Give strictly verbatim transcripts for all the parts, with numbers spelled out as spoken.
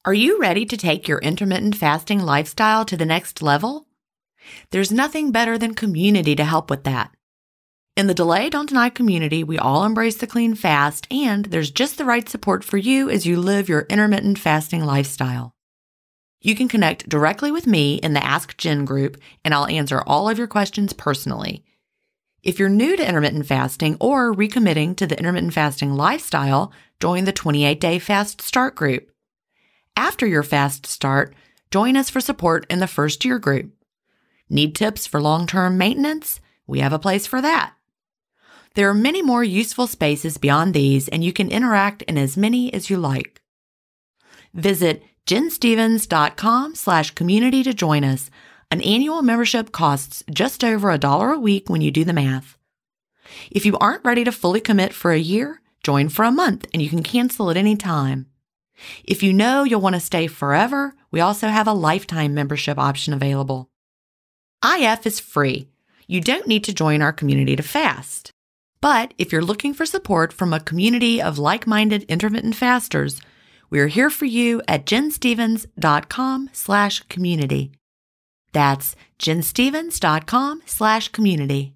Are you ready to take your intermittent fasting lifestyle to the next level? There's nothing better than community to help with that. In the Delay Don't Deny community, we all embrace the clean fast, and there's just the right support for you as you live your intermittent fasting lifestyle. You can connect directly with me in the Ask Jen group, and I'll answer all of your questions personally. If you're new to intermittent fasting or recommitting to the intermittent fasting lifestyle, join the twenty-eight day Fast Start group. After your fast start, join us for support in the first year group. Need tips for long-term maintenance? We have a place for that. There are many more useful spaces beyond these, and you can interact in as many as you like. Visit jenstevens.com slash community to join us. An annual membership costs just over a dollar a week when you do the math. If you aren't ready to fully commit for a year, join for a month and you can cancel at any time. If you know you'll want to stay forever, we also have a lifetime membership option available. I F is free. You don't need to join our community to fast. But if you're looking for support from a community of like-minded intermittent fasters, we're here for you at jenstevens.com slash community. That's jenstevens.com slash community.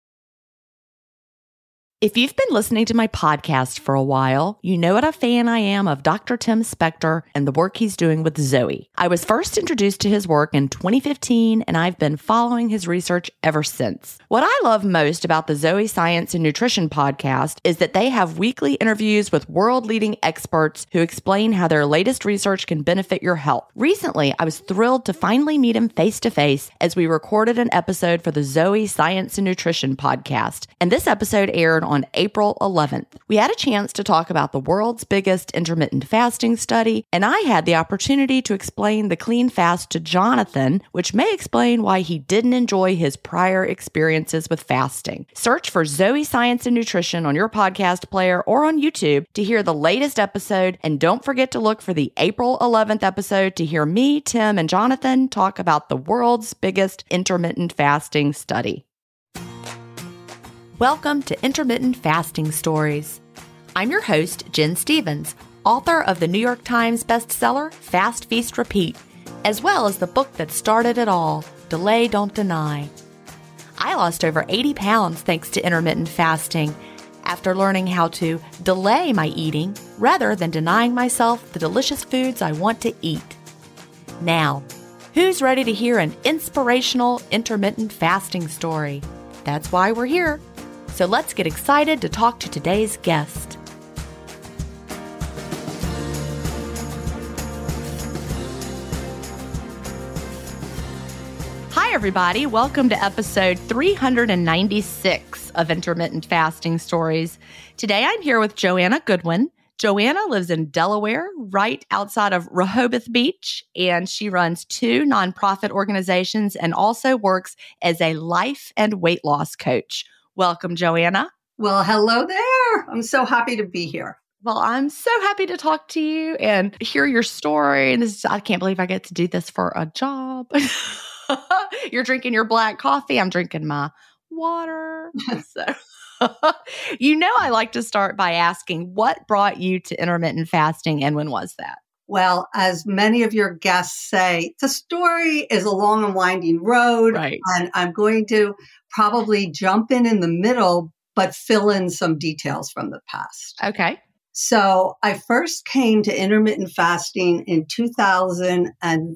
If you've been listening to my podcast for a while, you know what a fan I am of Doctor Tim Spector and the work he's doing with Zoe. I was first introduced to his work in twenty fifteen, and I've been following his research ever since. What I love most about the Zoe Science and Nutrition podcast is that they have weekly interviews with world-leading experts who explain how their latest research can benefit your health. Recently, I was thrilled to finally meet him face-to-face as we recorded an episode for the Zoe Science and Nutrition podcast, and this episode aired on April eleventh. We had a chance to talk about the world's biggest intermittent fasting study, and I had the opportunity to explain the clean fast to Jonathan, which may explain why he didn't enjoy his prior experiences with fasting. Search for Zoe Science and Nutrition on your podcast player or on YouTube to hear the latest episode, and don't forget to look for the April eleventh episode to hear me, Tim, and Jonathan talk about the world's biggest intermittent fasting study. Welcome to Intermittent Fasting Stories. I'm your host, Jen Stevens, author of the New York Times bestseller, Fast, Feast, Repeat, as well as the book that started it all, Delay Don't Deny. I lost over eighty pounds thanks to intermittent fasting after learning how to delay my eating rather than denying myself the delicious foods I want to eat. Now, who's ready to hear an inspirational intermittent fasting story? That's why we're here. So let's get excited to talk to today's guest. Hi, everybody. Welcome to episode three hundred ninety-six of Intermittent Fasting Stories. Today, I'm here with Joanna Goodwin. Joanna lives in Delaware, right outside of Rehoboth Beach, and she runs two nonprofit organizations and also works as a life and weight loss coach. Welcome, Joanna. Well, hello there. I'm so happy to be here. Well, I'm so happy to talk to you and hear your story. And this is, I can't believe I get to do this for a job. You're drinking your black coffee. I'm drinking my water. So, you know, I like to start by asking, what brought you to intermittent fasting and when was that? Well, as many of your guests say, the story is a long and winding road. Right. And I'm going to probably jump in in the middle, but fill in some details from the past. Okay. So I first came to intermittent fasting in two thousand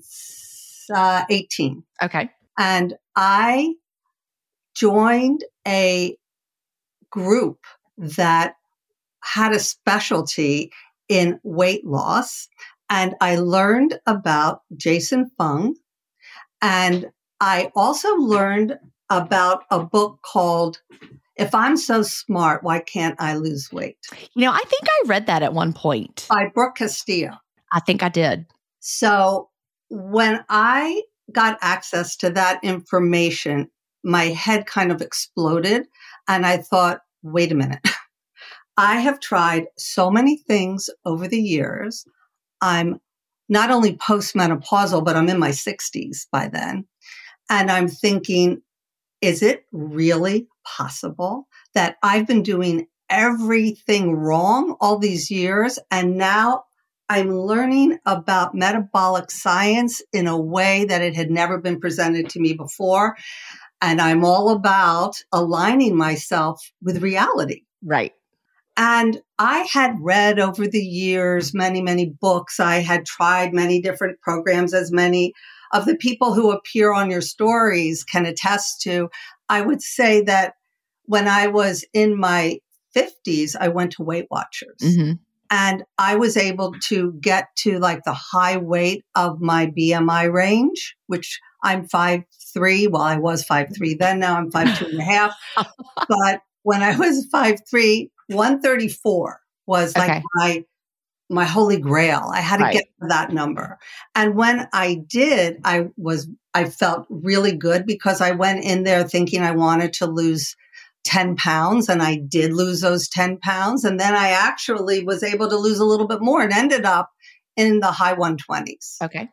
eighteen. Okay. And I joined a group that had a specialty in weight loss. And I learned about Jason Fung. And I also learned about a book called If I'm So Smart, Why Can't I Lose Weight? You know, I think I read that at one point. By Brooke Castillo. I think I did. So when I got access to that information, my head kind of exploded. And I thought, wait a minute. I have tried so many things over the years. I'm not only postmenopausal, but I'm in my sixties by then. And I'm thinking, is it really possible that I've been doing everything wrong all these years and now I'm learning about metabolic science in a way that it had never been presented to me before. And I'm all about aligning myself with reality. Right. And I had read over the years many, many books. I had tried many different programs, as many of the people who appear on your stories can attest to. I would say that when I was in my fifties, I went to Weight Watchers. Mm-hmm. And I was able to get to like the high weight of my B M I range, which I'm five three. Well, I was five three then. Now I'm five two and a half. But when I was five three, one thirty-four was like Okay. my my holy grail. I had to Right. get to that number. And when I did, I was I felt really good because I went in there thinking I wanted to lose ten pounds, and I did lose those ten pounds. And then I actually was able to lose a little bit more and ended up in the high one twenties. Okay.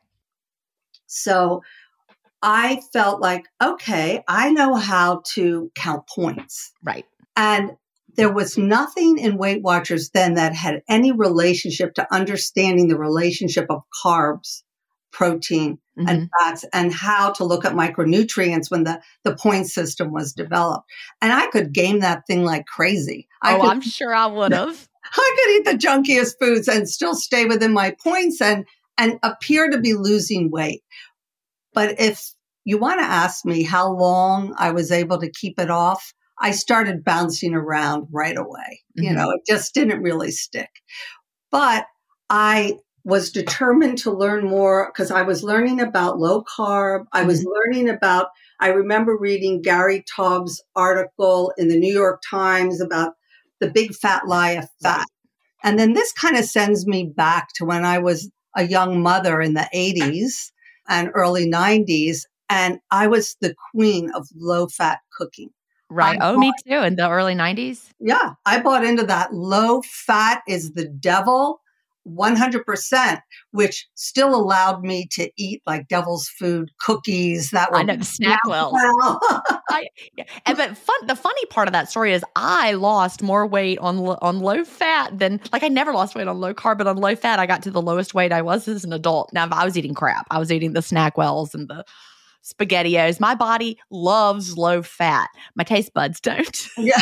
So I felt like, okay, I know how to count points. Right. And there was nothing in Weight Watchers then that had any relationship to understanding the relationship of carbs, protein, Mm-hmm. and fats, and how to look at micronutrients when the, the point system was developed. And I could game that thing like crazy. I Oh, could, I'm sure I would have. I could eat the junkiest foods and still stay within my points and, and appear to be losing weight. But if you want to ask me how long I was able to keep it off, I started bouncing around right away. Mm-hmm. You know, it just didn't really stick. But I was determined to learn more because I was learning about low carb. I was mm-hmm. learning about, I remember reading Gary Taub's article in the New York Times about the big fat lie of fat. And then this kind of sends me back to when I was a young mother in the eighties and early nineties. And I was the queen of low fat cooking. Right. I oh, bought, me too. In the early nineties. Yeah. I bought into that low fat is the devil. one hundred percent, which still allowed me to eat like devil's food cookies. That were I know, the SnackWells. I, yeah. And but fun, the funny part of that story is I lost more weight on on low fat than like I never lost weight on low carb, but on low fat I got to the lowest weight I was as an adult. Now I was eating crap. I was eating the SnackWells and the SpaghettiOs. My body loves low fat. My taste buds don't. Yeah.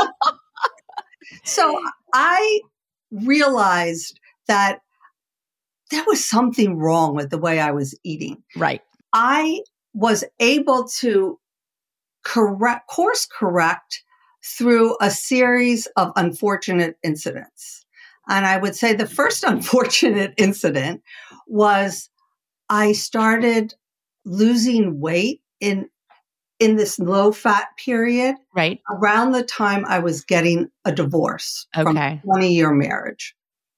So I realized that there was something wrong with the way I was eating. Right. I was able to correct, course correct through a series of unfortunate incidents. And I would say the first unfortunate incident was I started losing weight in in this low fat period. Right. Around the time I was getting a divorce okay. from a twenty year marriage.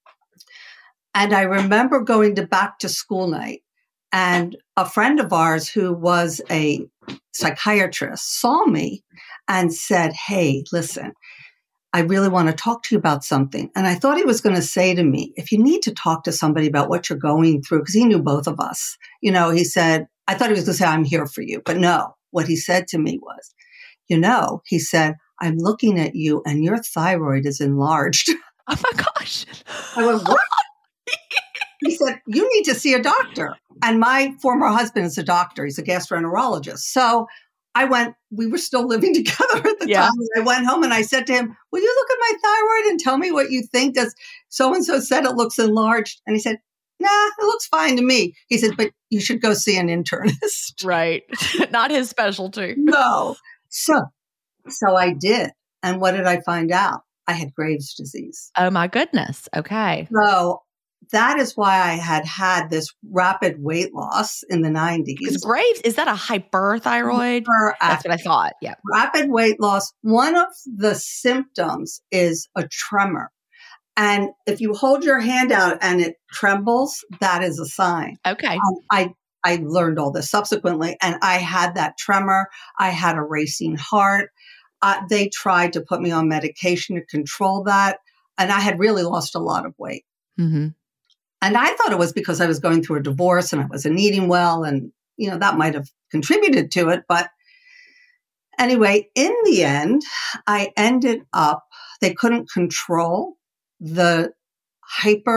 And I remember going to back to school night, and a friend of ours who was a psychiatrist saw me and said, "Hey, listen, I really want to talk to you about something." And I thought he was going to say to me, if you need to talk to somebody about what you're going through, because he knew both of us, you know, he said, I thought he was going to say, I'm here for you. But no, what he said to me was, you know, he said, I'm looking at you and your thyroid is enlarged. Oh my gosh. I went, what? He said, you need to see a doctor. And my former husband is a doctor. He's a gastroenterologist. So I went, we were still living together at the yeah. time. I went home and I said to him, will you look at my thyroid and tell me what you think? Does so-and-so said it looks enlarged? And he said, nah, it looks fine to me. He said, but you should go see an internist. Right. Not his specialty. No. So, so I did. And what did I find out? I had Graves' disease. Oh my goodness. Okay. So that is why I had had this rapid weight loss in the nineties. Because Graves, is that a hyperthyroid? Hyperactive. That's what I thought. Yeah. Rapid weight loss. One of the symptoms is a tremor. And if you hold your hand out and it trembles, that is a sign. Okay. Um, I I learned all this subsequently, and I had that tremor. I had a racing heart. Uh, they tried to put me on medication to control that, and I had really lost a lot of weight. Mm-hmm. And I thought it was because I was going through a divorce and I wasn't eating well, and you know that might have contributed to it. But anyway, in the end, I ended up. They couldn't control the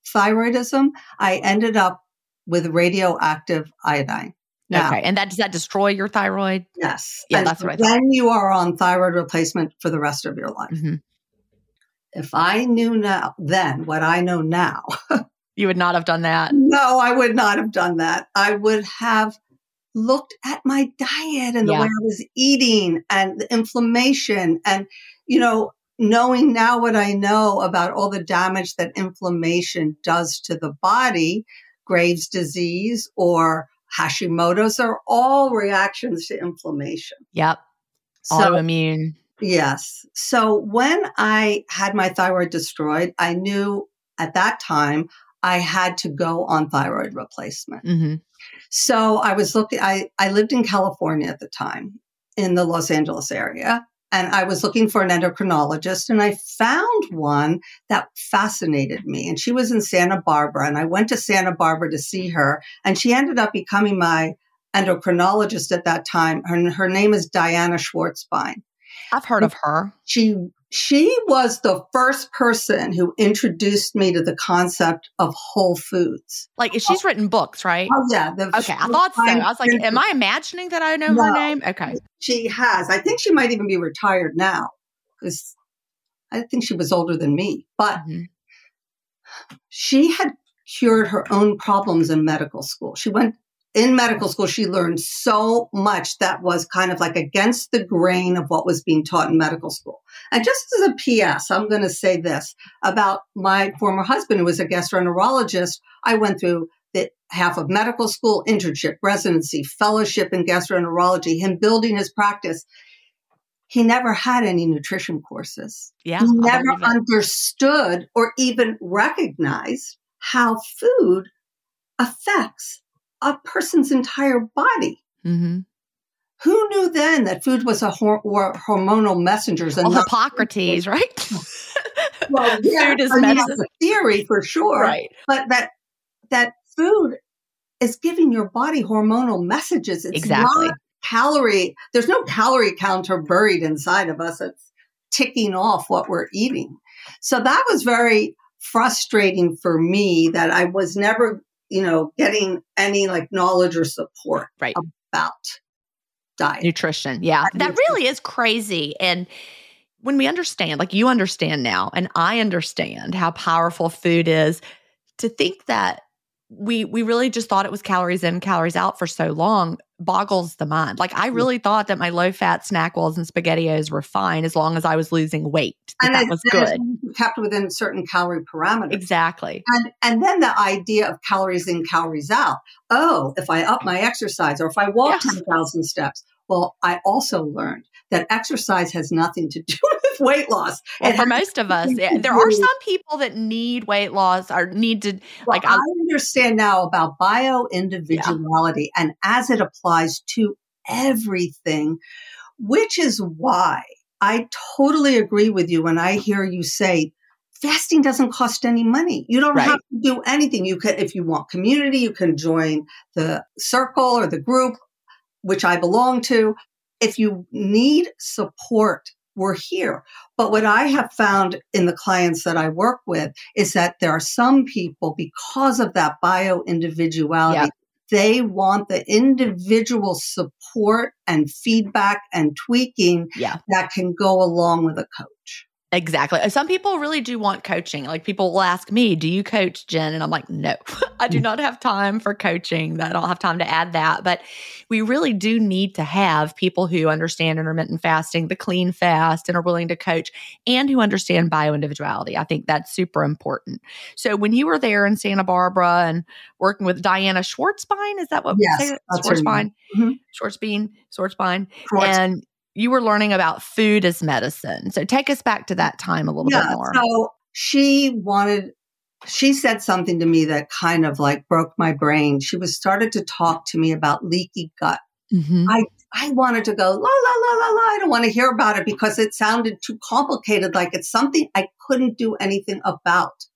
thyroidism, I ended up with radioactive iodine. Now, okay. And that does that destroy your thyroid? yes. Yeah, And that's what I thought. then you are on thyroid replacement for the rest of your life. Mm-hmm. If I knew now, then what I know now, you would not have done that. No, I would not have done that. I would have looked at my diet and the Yeah. way I was eating and the inflammation and, you know, knowing now what I know about all the damage that inflammation does to the body, Graves' disease or Hashimoto's are all reactions to inflammation. Yep. So, autoimmune. Yes. So when I had my thyroid destroyed, I knew at that time I had to go on thyroid replacement. Mm-hmm. So I was looking, I, I lived in California at the time in the Los Angeles area, and I was looking for an endocrinologist, and I found one that fascinated me. And she was in Santa Barbara, and I went to Santa Barbara to see her, and she ended up becoming my endocrinologist at that time. Her, her name is Diana Schwartzbein. I've heard of her. She she was the first person who introduced me to the concept of whole foods. Like she's oh, written books, right? Oh yeah. The, okay, I thought so. I was like, am I imagining that I know no, her name? Okay. She has. I think she might even be retired now because I think she was older than me. But mm-hmm. she had cured her own problems in medical school. She went In medical school, she learned so much that was kind of like against the grain of what was being taught in medical school. And just as a P S, I'm going to say this about my former husband, who was a gastroenterologist. I went through the half of medical school, internship, residency, fellowship in gastroenterology, him building his practice. He never had any nutrition courses. Yeah, he never understood or even recognized how food affects a person's entire body. Mm-hmm. Who knew then that food was a hor- or hormonal messengers? And well, Hippocrates, right? Well, yeah, food is I mean, medicine. that's a theory for sure, right? But that that food is giving your body hormonal messages. It's exactly. not calorie. There's no calorie counter buried inside of us. It's ticking off what we're eating. So that was very frustrating for me that I was never, you know, getting any like knowledge or support right. about diet. Nutrition. Yeah. That nutrition. Really is crazy. And when we understand, like you understand now, and I understand how powerful food is, to think that we we really just thought it was calories in, calories out for so long boggles the mind. Like I really thought that my low-fat SnackWells and SpaghettiOs were fine as long as I was losing weight. That, and that it, was good. It kept within certain calorie parameters. Exactly. And and then the idea of calories in, calories out. Oh, if I up my exercise or if I walk yes. ten thousand steps. Well, I also learned that exercise has nothing to do with weight loss. Well, for most of us, yeah, there are some people that need weight loss or need to well, like. I understand now about bio-individuality yeah. and as it applies to everything, which is why I totally agree with you when I hear you say fasting doesn't cost any money. You don't right. have to do anything. You can, if you want community, you can join the circle or the group, which I belong to. If you need support, we're here. But what I have found in the clients that I work with is that there are some people, because of that bio-individuality, yep. they want the individual support and feedback and tweaking yeah. that can go along with a coach. Exactly. Some people really do want coaching. Like people will ask me, do you coach, Jen? And I'm like, no, I do not have time for coaching. I don't have time to add that. But we really do need to have people who understand intermittent fasting, the clean fast, and are willing to coach, and who understand bioindividuality. I think that's super important. So when you were there in Santa Barbara and working with Diana Schwartzbein, is that what yes, we say? That's Schwartzbein, mm-hmm. Schwartzbein, Schwartzbein. Schwartz. And you were learning about food as medicine. So take us back to that time a little yeah, bit more. So she wanted, she said something to me that kind of like broke my brain. She was started to talk to me about leaky gut. Mm-hmm. I, I wanted to go, la, la, la, la, la. I don't want to hear about it because it sounded too complicated. Like it's something I couldn't do anything about.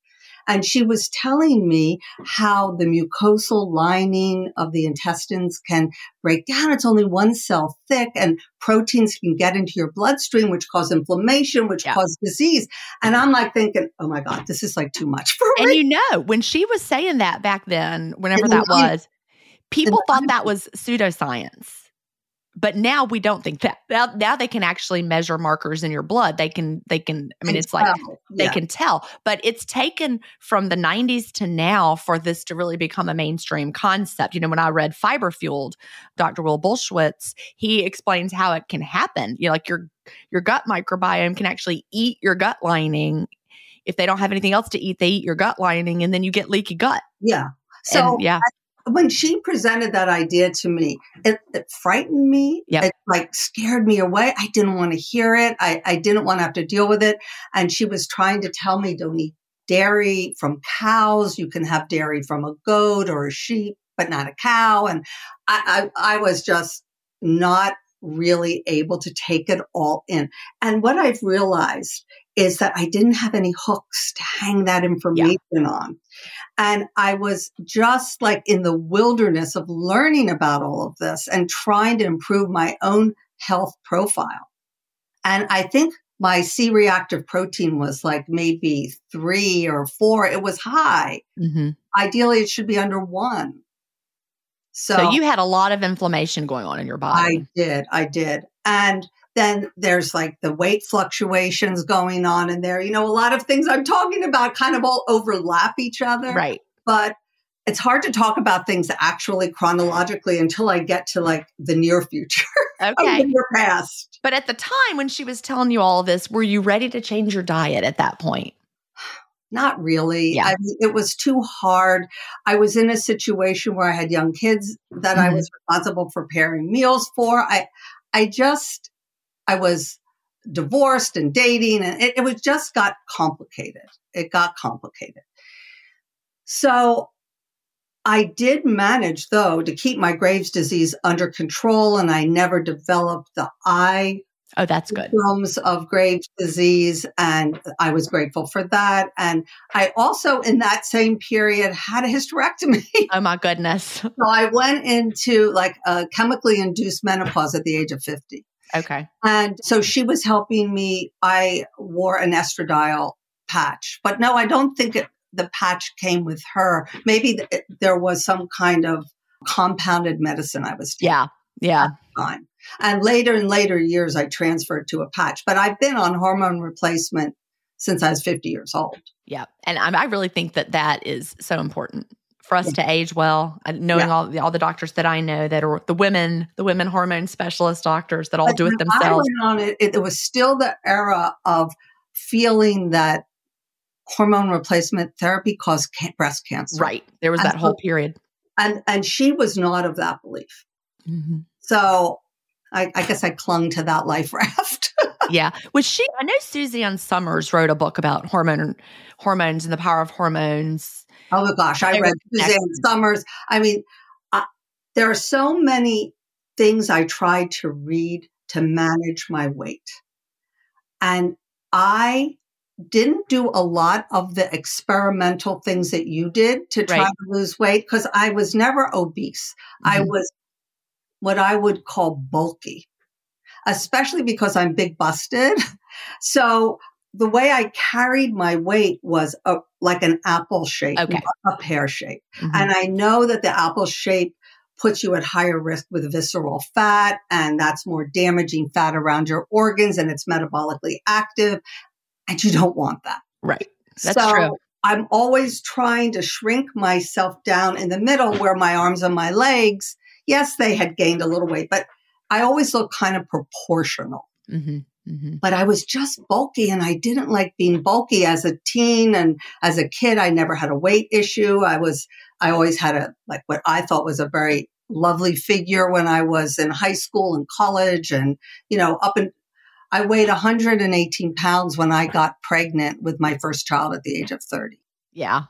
And she was telling me how the mucosal lining of the intestines can break down. It's only one cell thick, and proteins can get into your bloodstream, which cause inflammation, which Yeah. cause disease. And I'm like thinking, oh my God, this is like too much for And me. you know, when she was saying that back then, whenever In the that nineties. was, people the thought that nineties. was pseudoscience. But now we don't think that. Now, now they can actually measure markers in your blood. They can, they can, I mean, Can it's like tell. they Yeah. can tell. But it's taken from the nineties to now for this to really become a mainstream concept. You know, when I read Fiber Fueled, Doctor Will Bulshwitz, he explains how it can happen. You know, like your your gut microbiome can actually eat your gut lining. If they don't have anything else to eat, they eat your gut lining, and then you get leaky gut. Yeah. So And yeah, when she presented that idea to me, it, it frightened me. Yep. It like scared me away. I didn't want to hear it. I, I didn't want to have to deal with it. And she was trying to tell me, don't eat dairy from cows. You can have dairy from a goat or a sheep, but not a cow. And I, I, I was just not really able to take it all in. And what I've realized is that I didn't have any hooks to hang that information on. And I was just like in the wilderness of learning about all of this and trying to improve my own health profile. And I think my C-reactive protein was like maybe three or four. It was high. mm-hmm. Ideally, it should be under one. So, So you had a lot of inflammation going on in your body. I did. I did. And then there's like the weight fluctuations going on in there. You know, a lot of things I'm talking about kind of all overlap each other. Right. But it's hard to talk about things actually chronologically until I get to like the near future. Okay. The near past. But at the time when she was telling you all of this, were you ready to change your diet at that point? Not really. Yeah. I mean, it was too hard. I was in a situation where I had young kids that Mhm. I was responsible for preparing meals for. I, I just, I was divorced and dating, and it, it was just got complicated. It got complicated. So I did manage, though, to keep my Graves' disease under control, and I never developed the eye Oh, that's good. symptoms of Graves' disease, and I was grateful for that. And I also, in that same period, had a hysterectomy. Oh my goodness. So I went into like a chemically induced menopause at the age of fifty. Okay. And so she was helping me. I wore an estradiol patch, but no, I don't think it, the patch came with her. Maybe th- there was some kind of compounded medicine I was taking. Yeah. Yeah. At the time. And later in later years, I transferred to a patch, but I've been on hormone replacement since I was fifty years old. Yeah. And I, I really think that that is so important for us yeah. to age well. Knowing yeah. all the, all the doctors that I know that are the women, the women hormone specialist doctors that all but do it themselves. I went on it, it, it was still the era of feeling that hormone replacement therapy caused ca- breast cancer. Right. There was and that so, whole period. And, and she was not of that belief. Mm-hmm. So I, I guess I clung to that life raft. Yeah. Was she, I know Suzanne Summers wrote a book about hormone, hormones and the power of hormones. Oh my gosh. I read Suzanne Summers. I mean, I, there are so many things I tried to read to manage my weight. And I didn't do a lot of the experimental things that you did to try right. to lose weight because I was never obese. Mm-hmm. I was what I would call bulky, especially because I'm big busted. So the way I carried my weight was a, like an apple shape, okay. not a pear shape. Mm-hmm. And I know that the apple shape puts you at higher risk with visceral fat, and that's more damaging fat around your organs, and it's metabolically active, and you don't want that. Right. That's so true. I'm always trying to shrink myself down in the middle where my arms and my legs, yes, they had gained a little weight, but I always look kind of proportional. Mm-hmm. Mm-hmm. But I was just bulky, and I didn't like being bulky as a teen. And as a kid, I never had a weight issue. I was, I always had a, like what I thought was a very lovely figure when I was in high school and college. And, you know, up in, I weighed one hundred eighteen pounds when I got pregnant with my first child at the age of thirty. Yeah.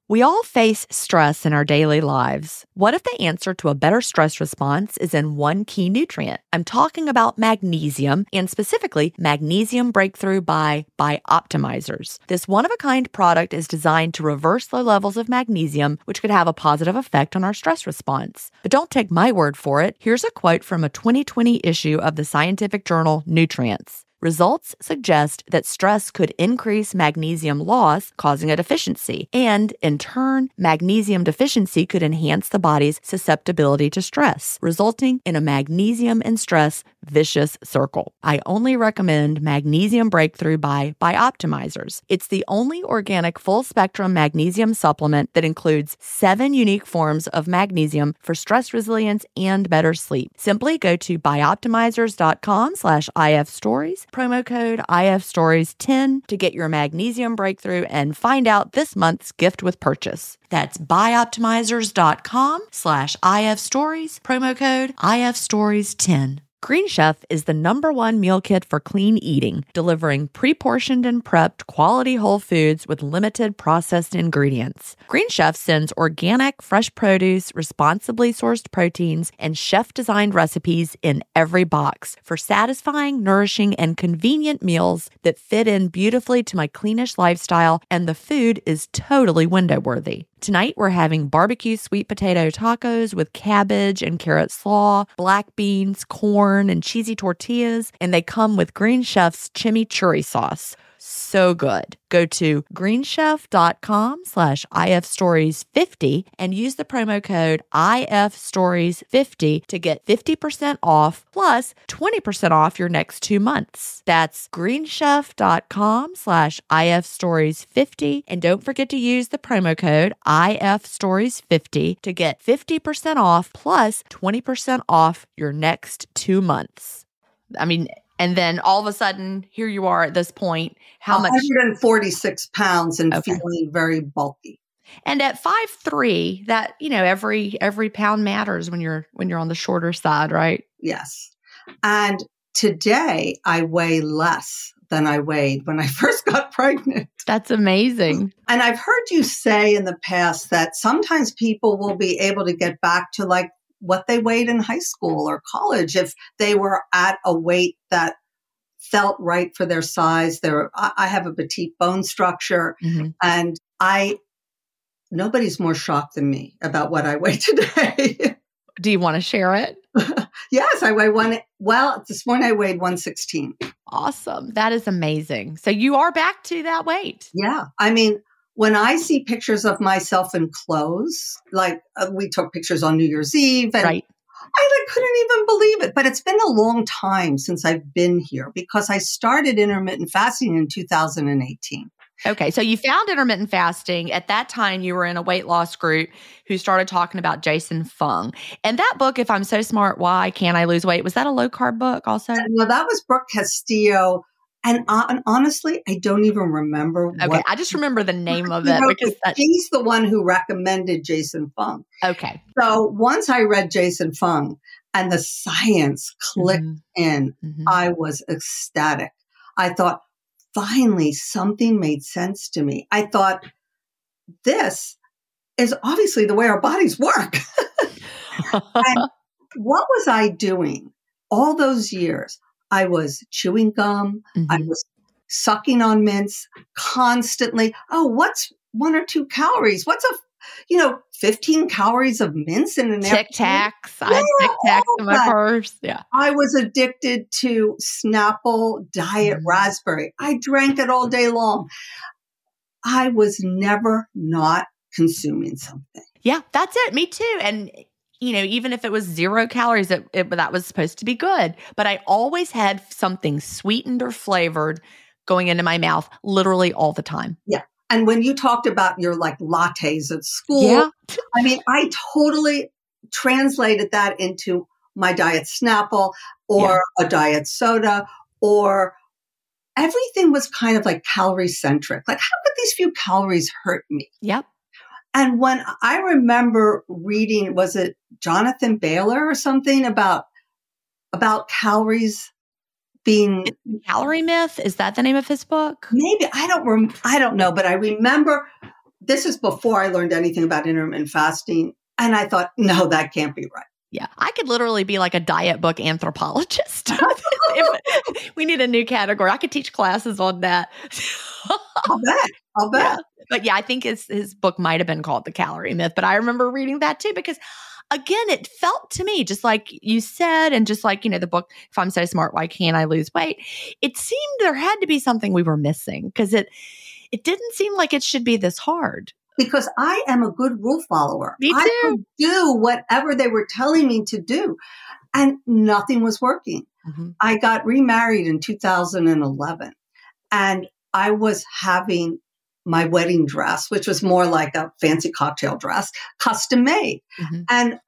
We all face stress in our daily lives. What if the answer to a better stress response is in one key nutrient? I'm talking about magnesium, and specifically Magnesium Breakthrough by Bioptimizers. This one-of-a-kind product is designed to reverse low levels of magnesium, which could have a positive effect on our stress response. But don't take my word for it. Here's a quote from a twenty twenty issue of the scientific journal Nutrients. Results suggest that stress could increase magnesium loss, causing a deficiency, and in turn, magnesium deficiency could enhance the body's susceptibility to stress, resulting in a magnesium and stress vicious circle. I only recommend Magnesium Breakthrough by Bioptimizers. It's the only organic full-spectrum magnesium supplement that includes seven unique forms of magnesium for stress resilience and better sleep. Simply go to bioptimizers.com slash ifstories, promo code I F Stories ten to get your Magnesium Breakthrough and find out this month's gift with purchase. That's bioptimizers.com slash ifstories, promo code I F Stories ten. Green Chef is the number one meal kit for clean eating, delivering pre-portioned and prepped quality whole foods with limited processed ingredients. Green Chef sends organic, fresh produce, responsibly sourced proteins, and chef-designed recipes in every box for satisfying, nourishing, and convenient meals that fit in beautifully to my cleanish lifestyle, and the food is totally window-worthy. Tonight, we're having barbecue sweet potato tacos with cabbage and carrot slaw, black beans, corn, and cheesy tortillas, and they come with Green Chef's chimichurri sauce. So good. Go to greenchef.com slash ifstories50 and use the promo code I F Stories fifty to get fifty percent off plus twenty percent off your next two months. That's greenchef.com slash ifstories50. And don't forget to use the promo code I F Stories fifty to get fifty percent off plus twenty percent off your next two months. I mean, and then all of a sudden, here you are at this point. How much? one hundred forty-six pounds and Okay. feeling very bulky. And at five three, that, you know, every every pound matters when you're when you're on the shorter side, right? Yes. And today I weigh less than I weighed when I first got pregnant. That's amazing. And I've heard you say in the past that sometimes people will be able to get back to like what they weighed in high school or college if they were at a weight that felt right for their size. There, I have a petite bone structure, mm-hmm. and I nobody's more shocked than me about what I weigh today. Do you want to share it? Yes, I weigh one. Well, this morning I weighed one sixteen. Awesome. That is amazing. So you are back to that weight. Yeah. I mean, when I see pictures of myself in clothes, like uh, we took pictures on New Year's Eve, and right. I like, couldn't even believe it. But it's been a long time since I've been here because I started intermittent fasting in two thousand eighteen. Okay. So you found intermittent fasting. At that time, you were in a weight loss group who started talking about Jason Fung. And that book, If I'm So Smart, Why Can't I Lose Weight? Was that a low carb book also? Well, that was Brooke Castillo. And, uh, and honestly, I don't even remember. Okay, what, I just remember the name of it. Know, because that, he's the one who recommended Jason Fung. Okay. So once I read Jason Fung and the science clicked mm-hmm. in, mm-hmm. I was ecstatic. I thought, finally, something made sense to me. I thought, this is obviously the way our bodies work. And what was I doing all those years? I was chewing gum. Mm-hmm. I was sucking on mints constantly. Oh, what's one or two calories? What's a, you know, fifteen calories of mints in an Tic Tacs. I had Tic Tacs in my purse. Yeah. I was addicted to Snapple Diet mm-hmm. Raspberry. I drank it all day long. I was never not consuming something. Yeah, that's it. Me too. And you know, even if it was zero calories, it, it, that was supposed to be good. But I always had something sweetened or flavored going into my mouth literally all the time. Yeah. And when you talked about your like lattes at school, yeah. I mean, I totally translated that into my diet Snapple or yeah. a diet soda, or everything was kind of like calorie centric. Like, how could these few calories hurt me? Yep. And when I remember reading, was it Jonathan Baylor or something about, about calories being Calorie Myth? Is that the name of his book? Maybe. I don't rem- I don't know, but I remember this is before I learned anything about intermittent fasting. And I thought, no, that can't be right. Yeah, I could literally be like a diet book anthropologist. If we need a new category. I could teach classes on that. I'll bet. I'll bet. Yeah. But yeah, I think his, his book might have been called The Calorie Myth, but I remember reading that too, because again, it felt to me, just like you said, and just like, you know, the book, If I'm So Smart, Why Can't I Lose Weight? It seemed there had to be something we were missing, because it, it didn't seem like it should be this hard. Because I am a good rule follower. Me too. I could do whatever they were telling me to do, and nothing was working. Mm-hmm. I got remarried in two thousand eleven, and I was having my wedding dress, which was more like a fancy cocktail dress, custom made. Mm-hmm. And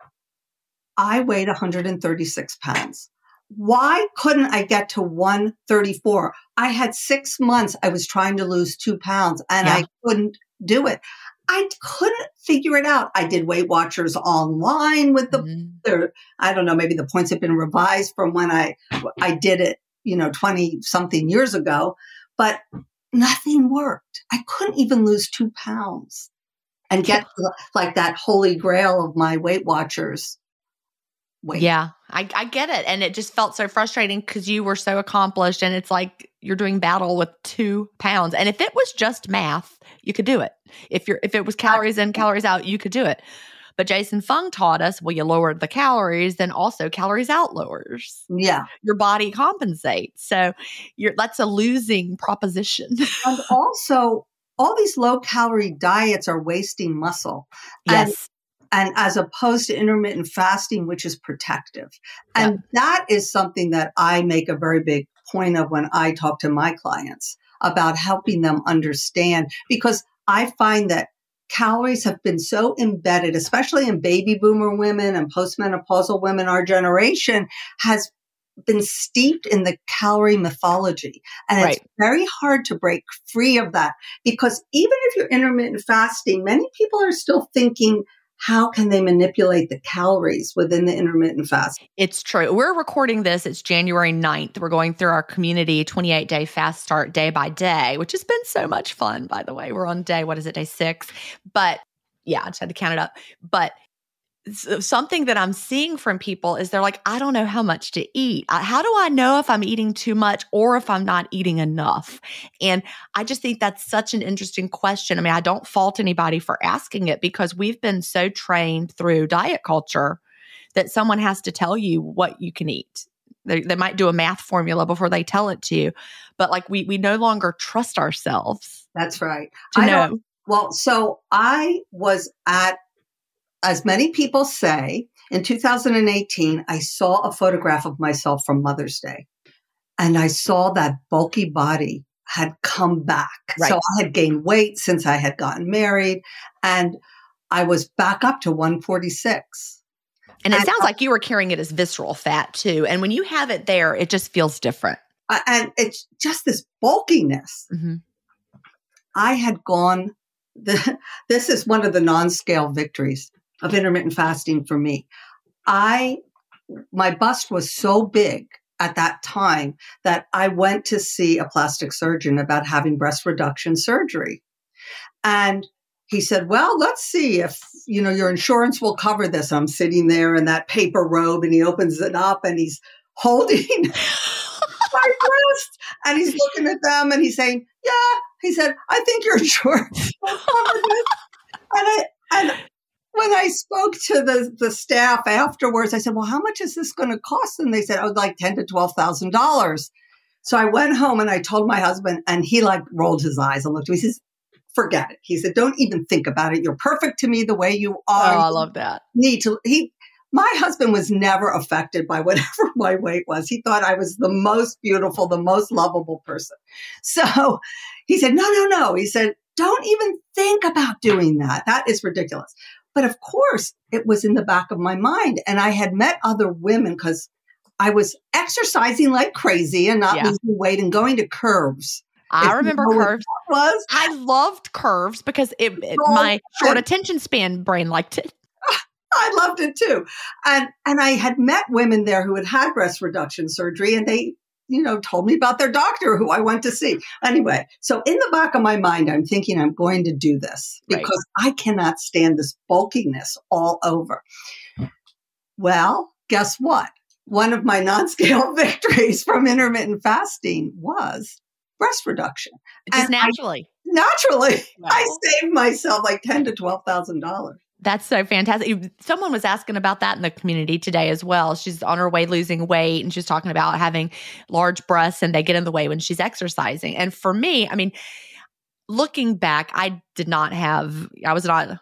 I weighed one hundred thirty-six pounds. Why couldn't I get to one thirty-four? I had six months. I was trying to lose two pounds and yeah. I couldn't do it. I couldn't figure it out. I did Weight Watchers online with the, mm-hmm. the, I don't know, maybe the points have been revised from when I, I did it, you know, twenty something years ago, but nothing worked. I couldn't even lose two pounds and get to, like that holy grail of my Weight Watchers weight. Yeah, I, I get it. And it just felt so frustrating because you were so accomplished, and it's like you're doing battle with two pounds. And if it was just math, you could do it. If you're if it was calories in, calories out, you could do it. But Jason Fung taught us, well, you lowered the calories, then also calories out lowers. Yeah. Your body compensates. So you're that's a losing proposition. And also, all these low-calorie diets are wasting muscle. Yes. And, and as opposed to intermittent fasting, which is protective. And yep. that is something that I make a very big point of when I talk to my clients about helping them understand, because I find that calories have been so embedded, especially in baby boomer women and postmenopausal women. Our generation has been steeped in the calorie mythology. And right. it's very hard to break free of that, because even if you're intermittent fasting, many people are still thinking, how can they manipulate the calories within the intermittent fast? It's true. We're recording this. It's January ninth. We're going through our community twenty-eight day fast start day by day, which has been so much fun, by the way. We're on day, what is it, day six? But yeah, I just had to count it up. But something that I'm seeing from people is they're like, I don't know how much to eat. How do I know if I'm eating too much or if I'm not eating enough? And I just think that's such an interesting question. I mean, I don't fault anybody for asking it, because we've been so trained through diet culture that someone has to tell you what you can eat. They, they might do a math formula before they tell it to you, but like we we no longer trust ourselves. That's right. To I know. Don't, well, so I was at, as many people say, in two thousand eighteen, I saw a photograph of myself from Mother's Day, and I saw that bulky body had come back. Right. So I had gained weight since I had gotten married, and I was back up to one forty-six. And it and, sounds like you were carrying it as visceral fat too. And when you have it there, it just feels different. Uh, and it's just this bulkiness. Mm-hmm. I had gone, the, this is one of the non-scale victories of intermittent fasting for me. I, my bust was so big at that time that I went to see a plastic surgeon about having breast reduction surgery. And he said, well, let's see if, you know, your insurance will cover this. I'm sitting there in that paper robe, and he opens it up and he's holding my breast and he's looking at them and he's saying, yeah, he said, I think your insurance will cover this. And I, and when I spoke to the, the staff afterwards, I said, well, how much is this going to cost? And they said, oh, like ten thousand to twelve thousand dollars. So I went home and I told my husband, and he like rolled his eyes and looked at me. He says, forget it. He said, don't even think about it. You're perfect to me the way you are. Oh, I love that. Need to, he, my husband was never affected by whatever my weight was. He thought I was the most beautiful, the most lovable person. So he said, no, no, no. He said, don't even think about doing that. That is ridiculous. But of course, it was in the back of my mind. And I had met other women because I was exercising like crazy and not yeah. losing weight and going to Curves. I remember you know Curves. Was. I loved Curves because it, it my short attention span brain liked it. I loved it too. And and I had met women there who had had breast reduction surgery, and they you know, told me about their doctor who I went to see. Anyway, so in the back of my mind, I'm thinking I'm going to do this because right. I cannot stand this bulkiness all over. Well, guess what? One of my non-scale victories from intermittent fasting was breast reduction. Just and naturally. I, naturally. Wow. I saved myself like ten thousand to twelve thousand dollars. That's so fantastic. Someone was asking about that in the community today as well. She's on her way losing weight and she's talking about having large breasts and they get in the way when she's exercising. And for me, I mean, looking back, I did not have, I was not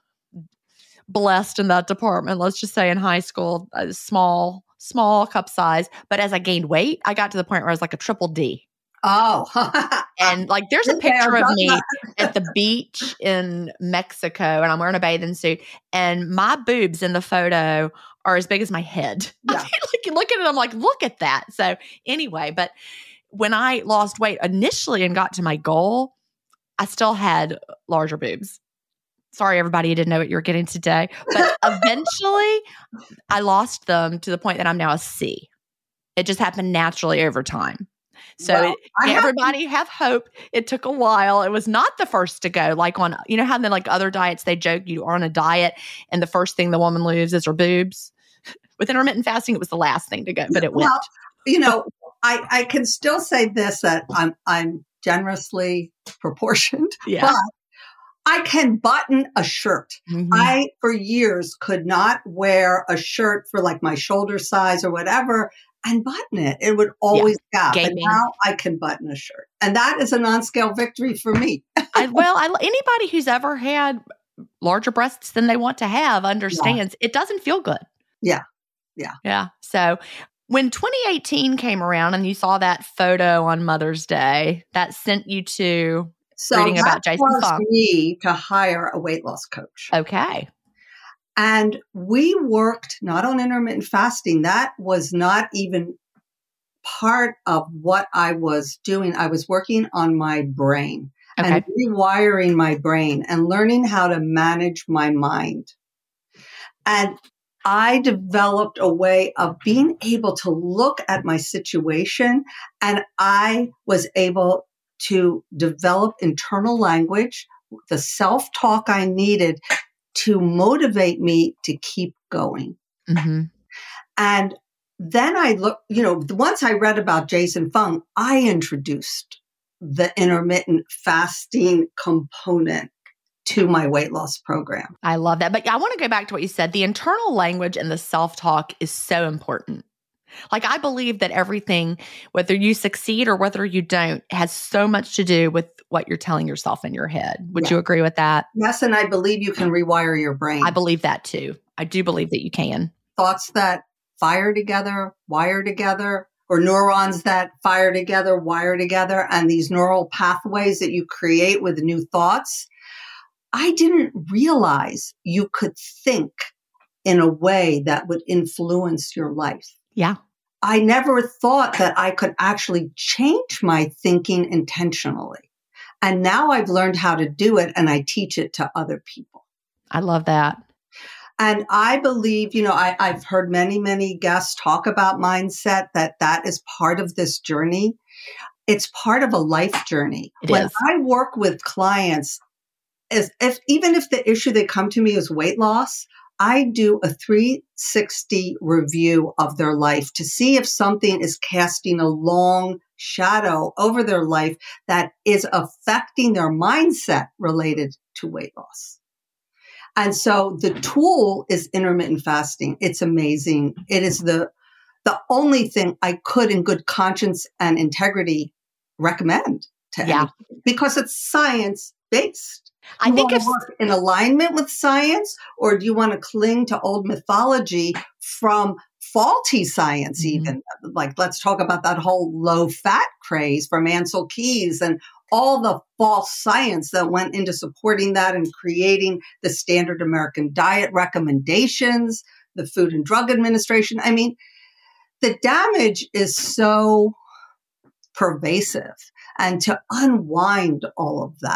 blessed in that department. Let's just say in high school, a small, small cup size. But as I gained weight, I got to the point where I was like a triple D. Oh, and like there's a picture of me at the beach in Mexico and I'm wearing a bathing suit and my boobs in the photo are as big as my head. Yeah. I mean, like, look at it. I'm like, look at that. So anyway, but when I lost weight initially and got to my goal, I still had larger boobs. Sorry, everybody, you didn't know what you were getting today. But eventually I lost them to the point that I'm now a C. It just happened naturally over time. So well, it, yeah, everybody to- have hope. It took a while. It was not the first to go. Like on, you know how then like other diets, they joke you are on a diet and the first thing the woman loses is her boobs. With intermittent fasting, it was the last thing to go, but it went. Well, you know, I, I can still say this, that I'm, I'm generously proportioned, yeah. but I can button a shirt. Mm-hmm. I, for years, could not wear a shirt for like my shoulder size or whatever and button it. It would always yeah. gap. And now I can button a shirt. And that is a non-scale victory for me. I, well, I, anybody who's ever had larger breasts than they want to have understands yeah. it doesn't feel good. Yeah. Yeah. Yeah. So when twenty eighteen came around and you saw that photo on Mother's Day, that sent you to so reading about Jason Fung. So that me to hire a weight loss coach. Okay. And we worked not on intermittent fasting. That was not even part of what I was doing. I was working on my brain okay. and rewiring my brain and learning how to manage my mind. And I developed a way of being able to look at my situation, and I was able to develop internal language, the self-talk I needed to motivate me to keep going. Mm-hmm. And then I look, you know, once I read about Jason Fung, I introduced the intermittent fasting component to my weight loss program. I love that. But I want to go back to what you said. The internal language and the self-talk is so important. Like I believe that everything, whether you succeed or whether you don't, has so much to do with what you're telling yourself in your head. Would yeah. you agree with that? Yes. And I believe you can rewire your brain. I believe that too. I do believe that you can. Thoughts that fire together, wire together, or neurons that fire together, wire together, and these neural pathways that you create with new thoughts. I didn't realize you could think in a way that would influence your life. Yeah. I never thought that I could actually change my thinking intentionally. And now I've learned how to do it and I teach it to other people. I love that. And I believe, you know, I, I've heard many, many guests talk about mindset, that that is part of this journey. It's part of a life journey. It when is. I work with clients, As if even if the issue they come to me is weight loss, I do a three sixty review of their life to see if something is casting a long shadow over their life that is affecting their mindset related to weight loss. And so the tool is intermittent fasting. It's amazing. It is the the only thing I could in good conscience and integrity recommend to yeah. anyone because it's science based. I think if work in alignment with science, or do you want to cling to old mythology from faulty science? Mm-hmm. Even like, let's talk about that whole low fat craze from Ansel Keys and all the false science that went into supporting that and creating the standard American diet recommendations, the Food and Drug Administration. I mean, the damage is so pervasive, and to unwind all of that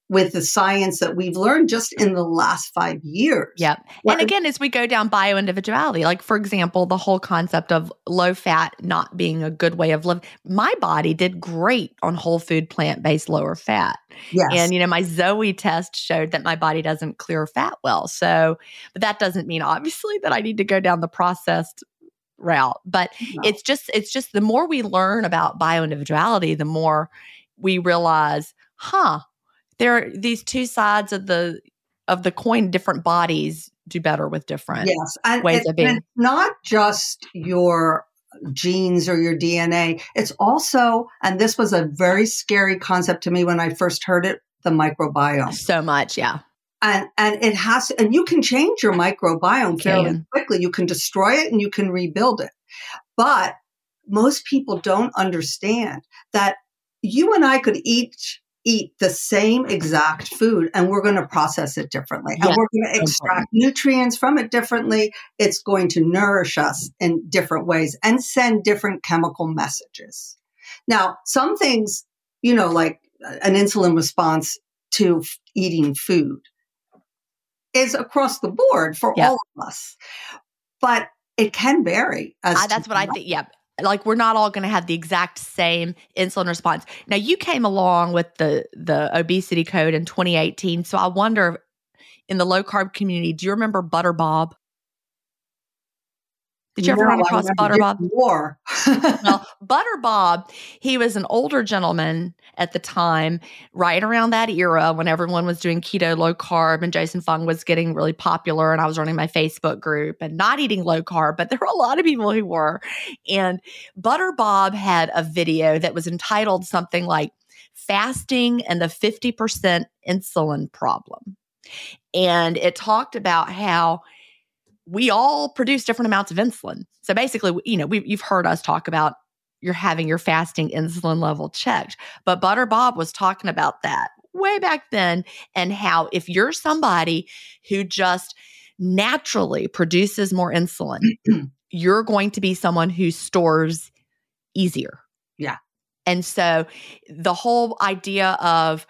with the science that we've learned just in the last five years. Yep. What, and again, as we go down bioindividuality, like for example, the whole concept of low fat not being a good way of living, my body did great on whole food, plant-based, lower fat. yes. And, you know, my Zoe test showed that my body doesn't clear fat well. So, but that doesn't mean obviously that I need to go down the processed route. But No. it's just, it's just the more we learn about bioindividuality, the more we realize, huh, there are these two sides of the of the coin. Different bodies do better with different yes. and ways it, of being. And it's not just your genes or your D N A. It's also, and this was a very scary concept to me when I first heard it, the microbiome. So much, yeah. And and it has, and you can change your microbiome fairly Can. quickly. You can destroy it and you can rebuild it. But most people don't understand that you and I could each eat the same exact food and we're going to process it differently. Yeah, and we're going to extract nutrients from it differently. It's going to nourish us in different ways and send different chemical messages. Now, some things, you know, like an insulin response to f- eating food is across the board for Yep. all of us, but it can vary. As I, that's to what I think. Yeah. Like we're not all going to have the exact same insulin response. Now you came along with the the obesity code in twenty eighteen. So I wonder in the low carb community, do you remember Butter Bob? Did you ever No, run I across remember Butter Bob? Dick War. Well, Butter Bob, he was an older gentleman at the time, right around that era when everyone was doing keto, low carb, and Jason Fung was getting really popular. And I was running my Facebook group and not eating low carb, but there were a lot of people who were. And Butter Bob had a video that was entitled something like Fasting and the fifty percent Insulin Problem. And it talked about how we all produce different amounts of insulin. So basically, you know, we, you've heard us talk about you're having your fasting insulin level checked. But Butter Bob was talking about that way back then and how if you're somebody who just naturally produces more insulin, you're going to be someone who stores easier. Yeah. And so the whole idea of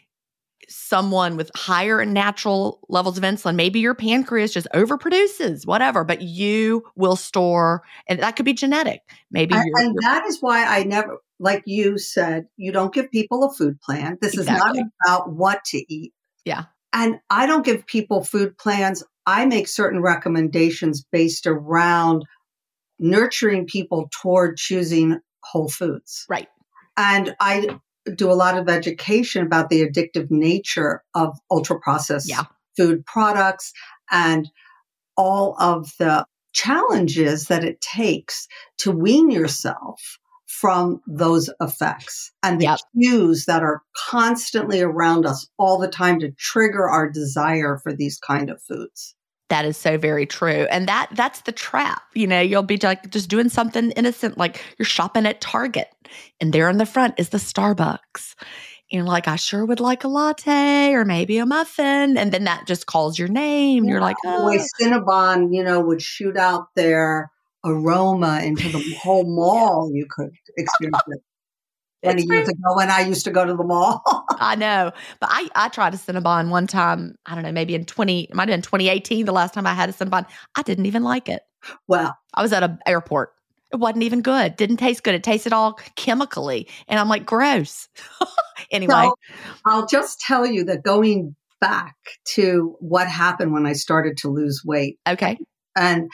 someone with higher natural levels of insulin, maybe your pancreas just overproduces, whatever, but you will store, and that could be genetic. Maybe And, you're, and you're that is why I never, like you said, you don't give people a food plan. This Exactly. is not about what to eat. yeah, And I don't give people food plans. I make certain recommendations based around nurturing people toward choosing whole foods. right. And I do a lot of education about the addictive nature of ultra processed Yeah. food products and all of the challenges that it takes to wean yourself from those effects and the Yep. cues that are constantly around us all the time to trigger our desire for these kind of foods. That is so very true. And that that's the trap. You know, you'll be like just doing something innocent, like you're shopping at Target and there in the front is the Starbucks. And you're like, I sure would like a latte or maybe a muffin. And then that just calls your name. And you're like, The way oh. Cinnabon, you know, would shoot out their aroma into the whole mall, you could experience it. Many It's years true. ago when I used to go to the mall. I know. But I, I tried a Cinnabon one time, I don't know, maybe in twenty, it might have been twenty eighteen, the last time I had a Cinnabon. I didn't even like it. Well, I was at an airport. It wasn't even good. Didn't taste good. It tasted all chemically. And I'm like, gross. Anyway. so I'll just tell you that going back to what happened when I started to lose weight, Okay. and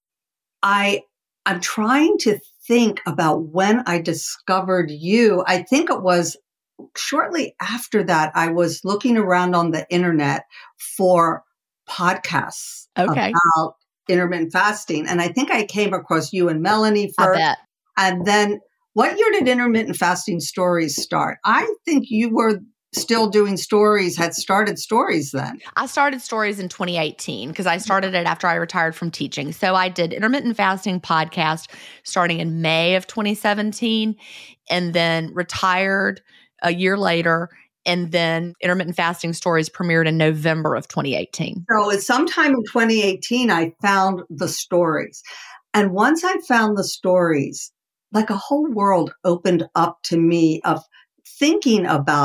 I, I'm trying to think about when I discovered you. I think it was shortly after that. I was looking around on the internet for podcasts Okay. about intermittent fasting. And I think I came across you and Melanie I first. bet. And then what year did intermittent fasting stories start? I think you were still doing stories, had started stories then. I started stories in twenty eighteen because I started it after I retired from teaching. So I did intermittent fasting podcast starting in May of twenty seventeen and then retired a year later. And then intermittent fasting stories premiered in November of twenty eighteen. So it's sometime in twenty eighteen, I found the stories. And once I found the stories, like a whole world opened up to me of thinking about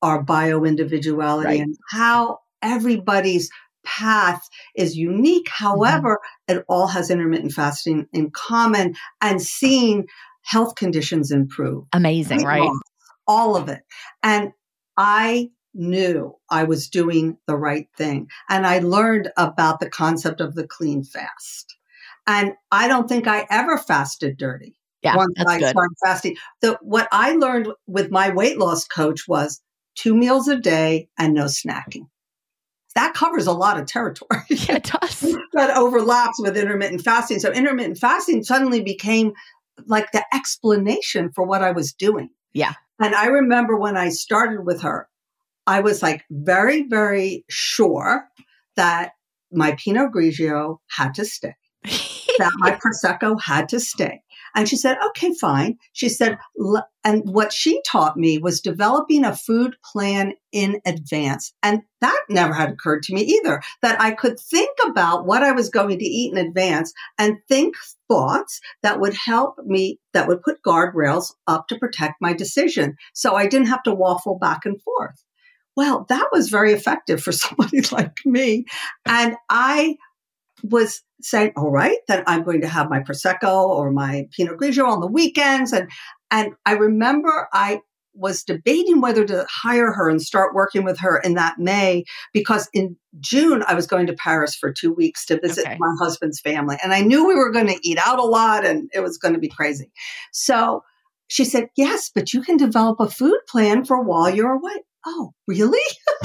our bio-individuality Right. and how everybody's path is unique. However, mm-hmm. it all has intermittent fasting in common and seeing health conditions improve. Amazing, right? right? All of it. And I knew I was doing the right thing. And I learned about the concept of the clean fast. And I don't think I ever fasted dirty. Yeah, once that's I good. started fasting. The, what I learned with my weight loss coach was two meals a day and no snacking. That covers a lot of territory. Yeah, it does. That overlaps with intermittent fasting. So intermittent fasting suddenly became like the explanation for what I was doing. Yeah. And I remember when I started with her, I was like very, very sure that my Pinot Grigio had to stay, that my Prosecco had to stay. And she said, okay, fine. She said, and what she taught me was developing a food plan in advance. And that never had occurred to me either, that I could think about what I was going to eat in advance and think thoughts that would help me, that would put guardrails up to protect my decision. So I didn't have to waffle back and forth. Well, that was very effective for somebody like me. And I was saying, all right, then I'm going to have my Prosecco or my Pinot Grigio on the weekends. And, and I remember I was debating whether to hire her and start working with her in that May, because in June, I was going to Paris for two weeks to visit okay. my husband's family. And I knew we were going to eat out a lot and it was going to be crazy. So she said, yes, but you can develop a food plan for while you're away. Oh, really?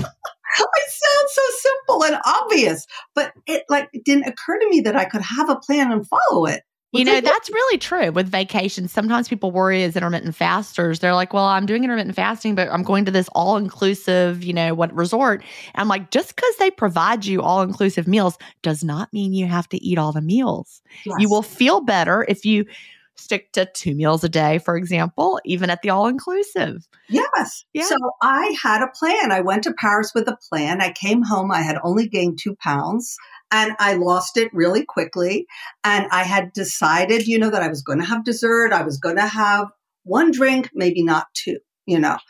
It sounds so simple and obvious, but it like it didn't occur to me that I could have a plan and follow it. You know, that's really true with vacations. Sometimes people worry as intermittent fasters. They're like, well, I'm doing intermittent fasting, but I'm going to this all-inclusive, you know, what resort. And I'm like, just because they provide you all-inclusive meals does not mean you have to eat all the meals. Yes. You will feel better if you stick to two meals a day, for example, even at the all-inclusive. Yes. Yeah. So I had a plan. I went to Paris with a plan. I came home. I had only gained two pounds and I lost it really quickly. And I had decided, you know, that I was going to have dessert. I was going to have one drink, maybe not two, you know.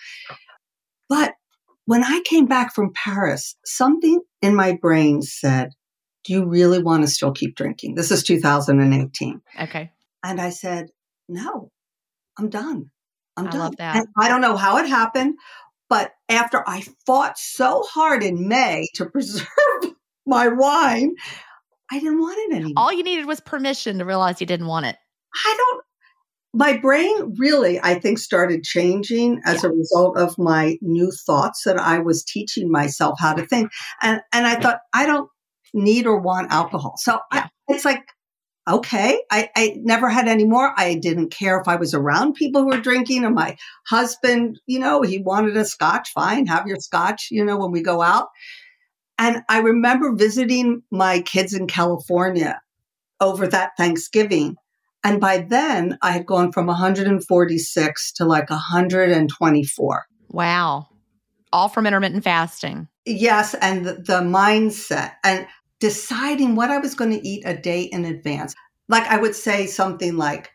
But when I came back from Paris, something in my brain said, do you really want to still keep drinking? This is two thousand eighteen. Okay. And I said, no, I'm done. I'm I done. love that. And I don't know how it happened, but after I fought so hard in May to preserve my wine, I didn't want it anymore. All you needed was permission to realize you didn't want it. I don't, my brain really, I think, started changing as yeah. a result of my new thoughts that I was teaching myself how to think. And, and I thought, I don't need or want alcohol. So yeah. I, it's like, okay, I, I never had any more. I didn't care if I was around people who were drinking, and my husband, you know, he wanted a scotch. Fine, have your scotch, you know, when we go out. And I remember visiting my kids in California over that Thanksgiving. And by then I had gone from one hundred forty-six to like one hundred twenty-four. Wow. All from intermittent fasting. Yes. And the, the mindset and deciding what I was going to eat a day in advance. Like I would say something like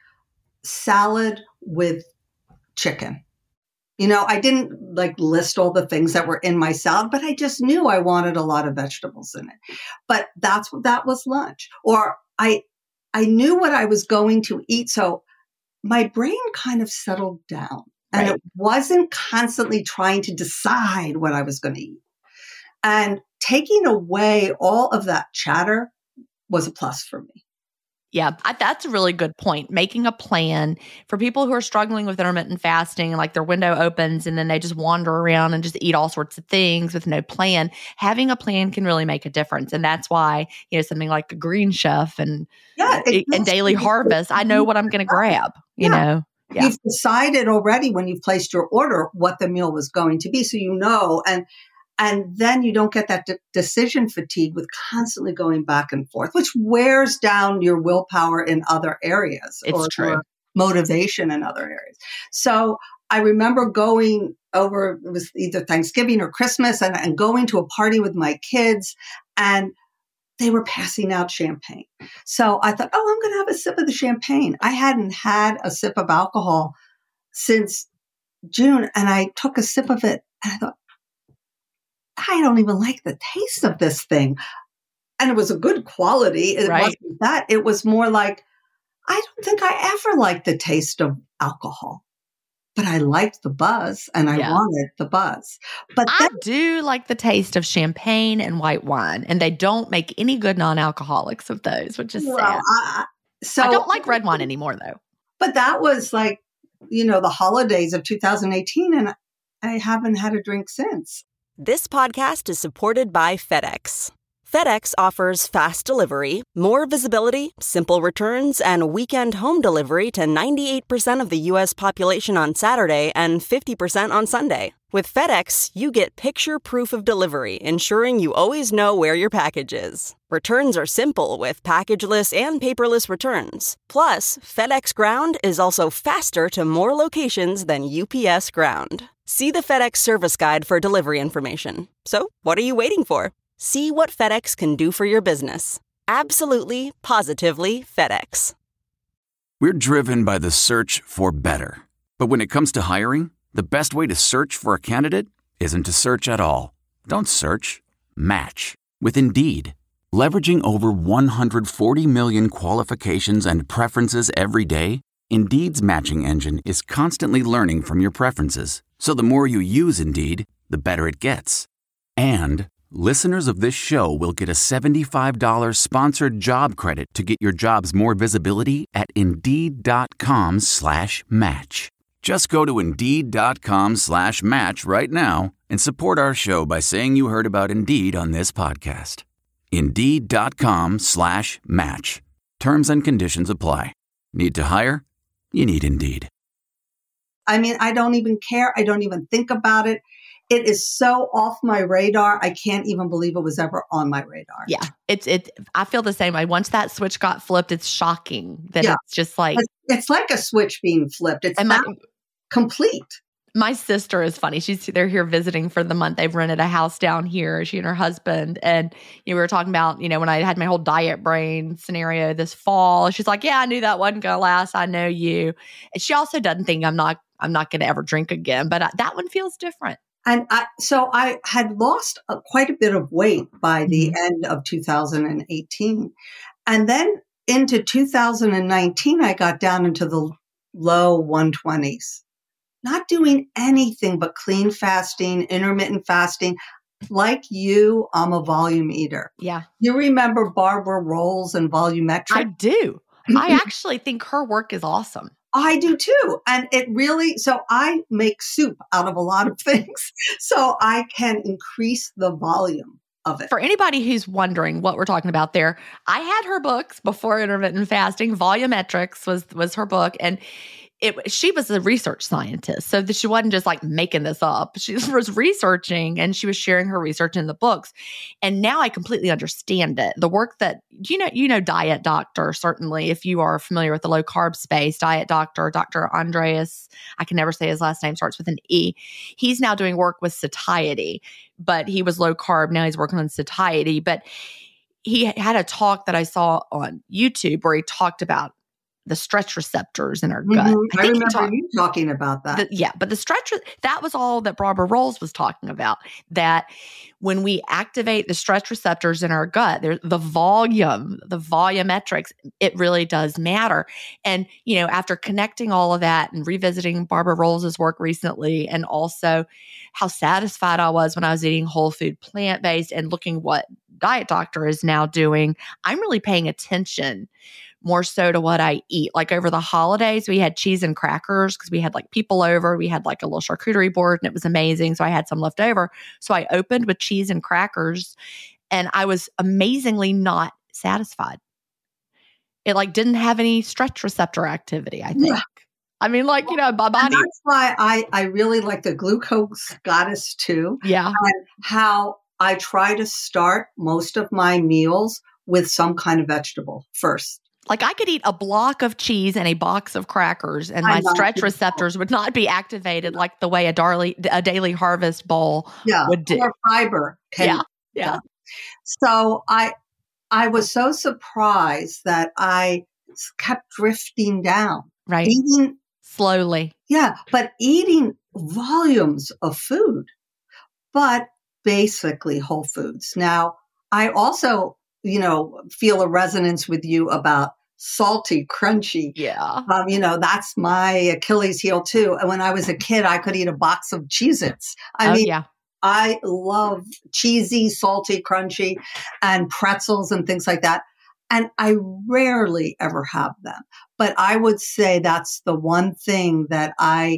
salad with chicken. You know, I didn't like list all the things that were in my salad, but I just knew I wanted a lot of vegetables in it. But that's what that was lunch. Or I I knew what I was going to eat. So my brain kind of settled down and right. It wasn't constantly trying to decide what I was going to eat. And taking away all of that chatter was a plus for me. Yeah, I, that's a really good point. Making a plan for people who are struggling with intermittent fasting, and like their window opens and then they just wander around and just eat all sorts of things with no plan. Having a plan can really make a difference. And that's why, you know, something like the Green Chef and, yeah, it, and Daily Harvest, I know what I'm going to grab, you yeah. know. Yeah. You've decided already when you've placed your order what the meal was going to be. So you know, and And then you don't get that de- decision fatigue with constantly going back and forth, which wears down your willpower in other areas. It's or true. Your motivation in other areas. So I remember going over, it was either Thanksgiving or Christmas, and, and going to a party with my kids, and they were passing out champagne. So I thought, oh, I'm going to have a sip of the champagne. I hadn't had a sip of alcohol since June, and I took a sip of it, and I thought, I don't even like the taste of this thing. And it was a good quality. It Right. wasn't that. It was more like, I don't think I ever liked the taste of alcohol, but I liked the buzz and I Yeah. wanted the buzz. But I then, do like the taste of champagne and white wine, and they don't make any good non-alcoholics of those, which is well, sad. I, so I don't like red wine anymore, though. But that was like, you know, the holidays of two thousand eighteen, and I haven't had a drink since. This podcast is supported by FedEx. FedEx offers fast delivery, more visibility, simple returns, and weekend home delivery to ninety-eight percent of the U S population on Saturday and fifty percent on Sunday. With FedEx, you get picture proof of delivery, ensuring you always know where your package is. Returns are simple with packageless and paperless returns. Plus, FedEx Ground is also faster to more locations than U P S Ground. See the FedEx service guide for delivery information. So, what are you waiting for? See what FedEx can do for your business. Absolutely, positively FedEx. We're driven by the search for better. But when it comes to hiring, the best way to search for a candidate isn't to search at all. Don't search, match with Indeed. Leveraging over one hundred forty million qualifications and preferences every day, Indeed's matching engine is constantly learning from your preferences. So the more you use Indeed, the better it gets. And listeners of this show will get a seventy-five dollars sponsored job credit to get your jobs more visibility at Indeed.com slash match. Just go to Indeed.com slash match right now and support our show by saying you heard about Indeed on this podcast. Indeed.com slash match. Terms and conditions apply. Need to hire? You need Indeed. I mean, I don't even care. I don't even think about it. It is so off my radar. I can't even believe it was ever on my radar. Yeah, it's it. I feel the same way. Once that switch got flipped, it's shocking that Yeah. it's just like It's, it's like a switch being flipped. It's and my, not complete. my sister is funny. She's they're here visiting for the month. They've rented a house down here. She and her husband, and you know, we were talking about you know when I had my whole diet brain scenario this fall. She's like, "Yeah, I knew that wasn't gonna last. I know you." And she also doesn't think I'm not I'm not gonna ever drink again. But I, that one feels different. And I, so I had lost uh, quite a bit of weight by the Mm-hmm. end of two thousand eighteen. And then into two thousand nineteen, I got down into the low one twenties, not doing anything but clean fasting, intermittent fasting. Like you, I'm a volume eater. Yeah, You remember Barbara Rolls and Volumetric? I do. I actually think her work is awesome. I do too. And it really, so I make soup out of a lot of things so I can increase the volume of it. For anybody who's wondering what we're talking about there, I had her books before intermittent fasting. Volumetrics was was her book, and it she was a research scientist, so that she wasn't just like making this up. She was researching, and she was sharing her research in the books. And now I completely understand it. The work that you know, you know, Diet Doctor, certainly, if you are familiar with the low carb space, Diet Doctor, Doctor Andreas, I can never say his last name, starts with an E. He's now doing work with satiety, but he was low carb. Now he's working on satiety. But he had a talk that I saw on YouTube where he talked about the stretch receptors in our gut. Mhm. I, think he remember talked- you talking about that. the, yeah, but the stretch, that was all that Barbara Rolls was talking about, that when we activate the stretch receptors in our gut, there's the volume, the volumetrics, it really does matter. And, you know, after connecting all of that and revisiting Barbara Rolls' work recently, and also how satisfied I was when I was eating whole food, plant-based, and looking what Diet Doctor is now doing, I'm really paying attention more so to what I eat. Like over the holidays, we had cheese and crackers because we had like people over. We had like a little charcuterie board and it was amazing. So I had some left over. So I opened with cheese and crackers and I was amazingly not satisfied. It like didn't have any stretch receptor activity, I think. Yeah. I mean, like, you know, my And body. that's why I, I really like the glucose goddess too. Yeah. And how I try to start most of my meals with some kind of vegetable first. Like I could eat a block of cheese and a box of crackers and I my love stretch it. receptors would not be activated like the way a, darly, a daily harvest bowl Yeah. would do. Or fiber. can- Yeah. Yeah. So I, I was so surprised that I kept drifting down. Right. Eating, Slowly. yeah, but eating volumes of food. But basically whole foods. Now, I also, you know, feel a resonance with you about salty, crunchy. Yeah. Um, you know, that's my Achilles heel too. And when I was a kid, I could eat a box of Cheez-Its. I oh, mean, yeah. I love cheesy, salty, crunchy, and pretzels and things like that. And I rarely ever have them. But I would say that's the one thing that I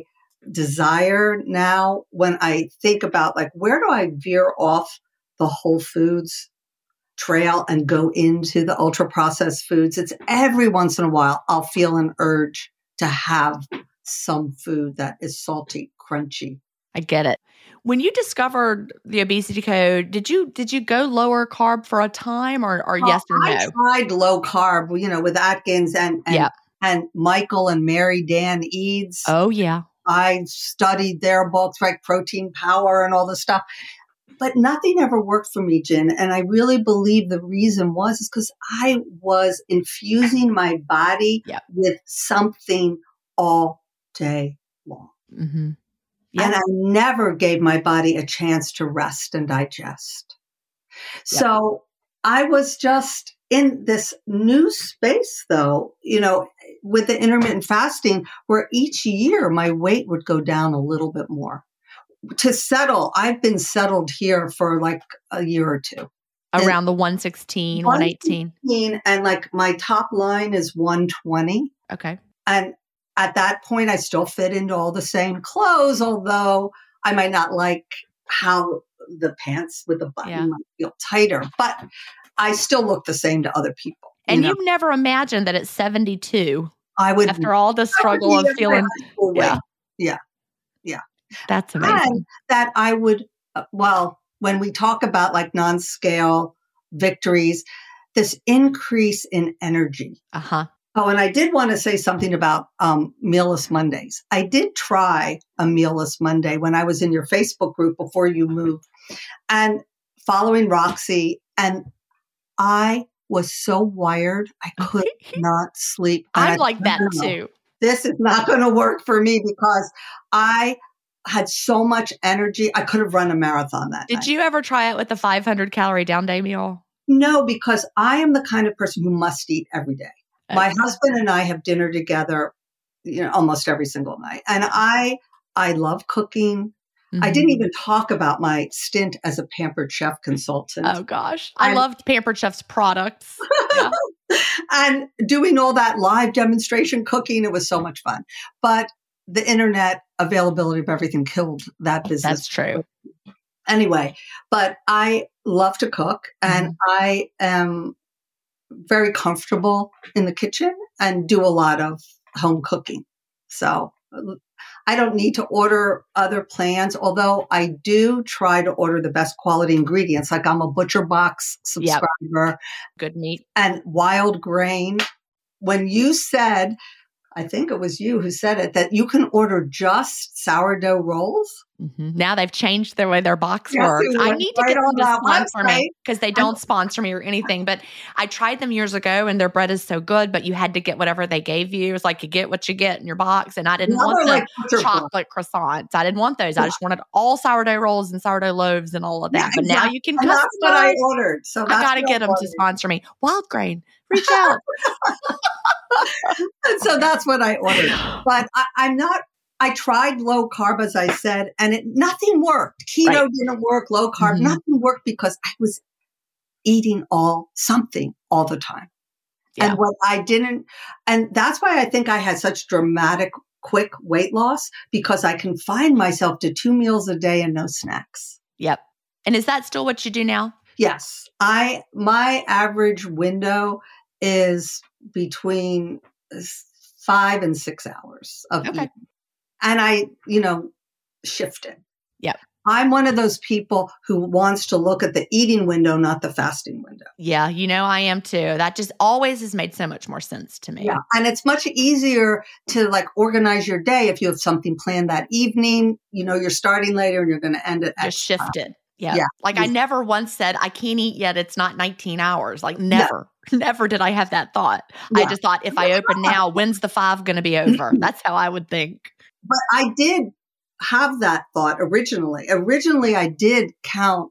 desire now when I think about, like, where do I veer off the whole foods trail and go into the ultra processed foods? It's every once in a while I'll feel an urge to have some food that is salty, crunchy. I get it. When you discovered the obesity code, did you did you go lower carb for a time, or, or Well, yes or no? I tried low carb, you know, with Atkins and and, yeah. and Michael and Mary Dan Eads. Oh, yeah. I studied their books, like Protein Power and all this stuff. But nothing ever worked for me, Jen. And I really believe the reason was is because I was infusing my body yep. with something all day long. Mm-hmm. Yep. And I never gave my body a chance to rest and digest. Yep. So I was just in this new space, though, you know, with the intermittent fasting, where each year my weight would go down a little bit more. To settle, I've been settled here for like a year or two. Around and the one sixteen, one eighteen. And like my top line is one twenty. Okay. And at that point, I still fit into all the same clothes, although I might not like how the pants with the button yeah. might feel tighter, but I still look the same to other people. And you you never imagined that at seventy-two, I would, after all the struggle of feeling, yeah, yeah, yeah. That's amazing. And that I would, well, when we talk about like non-scale victories, this increase in energy. Uh-huh. Oh, and I did want to say something about um, mealless Mondays. I did try a mealless Monday when I was in your Facebook group before you moved and following Roxy. And I was so wired, I could not sleep. And I'm I, like that no, no, too. This is not going to work for me because I had so much energy. I could have run a marathon that Did night. you ever try it with the five hundred calorie down day meal? No, because I am the kind of person who must eat every day. Okay. My husband and I have dinner together, you know, almost every single night. And I, I love cooking. Mm-hmm. I didn't even talk about my stint as a Pampered Chef consultant. Oh gosh. I, I loved Pampered Chef's products. Yeah. And doing all that live demonstration cooking, it was so much fun. But the internet availability of everything killed that business. That's true. Anyway, but I love to cook and mm-hmm. I am very comfortable in the kitchen and do a lot of home cooking. So I don't need to order other plans, although I do try to order the best quality ingredients. Like I'm a Butcher Box subscriber. Yep. Good meat. And Wild Grain. When you said, I think it was you who said it, that you can order just sourdough rolls. Mm-hmm. Now they've changed the way their box yes, works. I need to right get them to sponsor me because they don't sponsor me or anything. But I tried them years ago and their bread is so good, but you had to get whatever they gave you. It was like you get what you get in your box. And I didn't now want the like chocolate croissants. I didn't want those. Yeah. I just wanted all sourdough rolls and sourdough loaves and all of that. Yeah, but now you can customize. That's what I ordered. So I got to get them to sponsor me. Wild Grain, reach out. So that's what I ordered. But I, I'm not, I tried low carb, as I said, and it nothing worked. Keto right. didn't work, low carb, mm-hmm. nothing worked because I was eating all something all the time. Yeah. And what I didn't, and that's why I think I had such dramatic, quick weight loss because I confined myself to two meals a day and no snacks. Yep. And is that still what you do now? Yes. I, my average window is between five and six hours of okay. eating. And I, you know, shifted. Yep. I'm one of those people who wants to look at the eating window, not the fasting window. Yeah, you know, I am too. That just always has made so much more sense to me. Yeah. And it's much easier to like organize your day if you have something planned that evening. You know, you're starting later and you're going to end it. Just shifted. Yeah. yeah. Like I never once said, I can't eat yet. It's not nineteen hours. Like never, no. never did I have that thought. Yeah. I just thought if I open now, when's the five going to be over? That's how I would think. But I did have that thought originally. Originally, I did count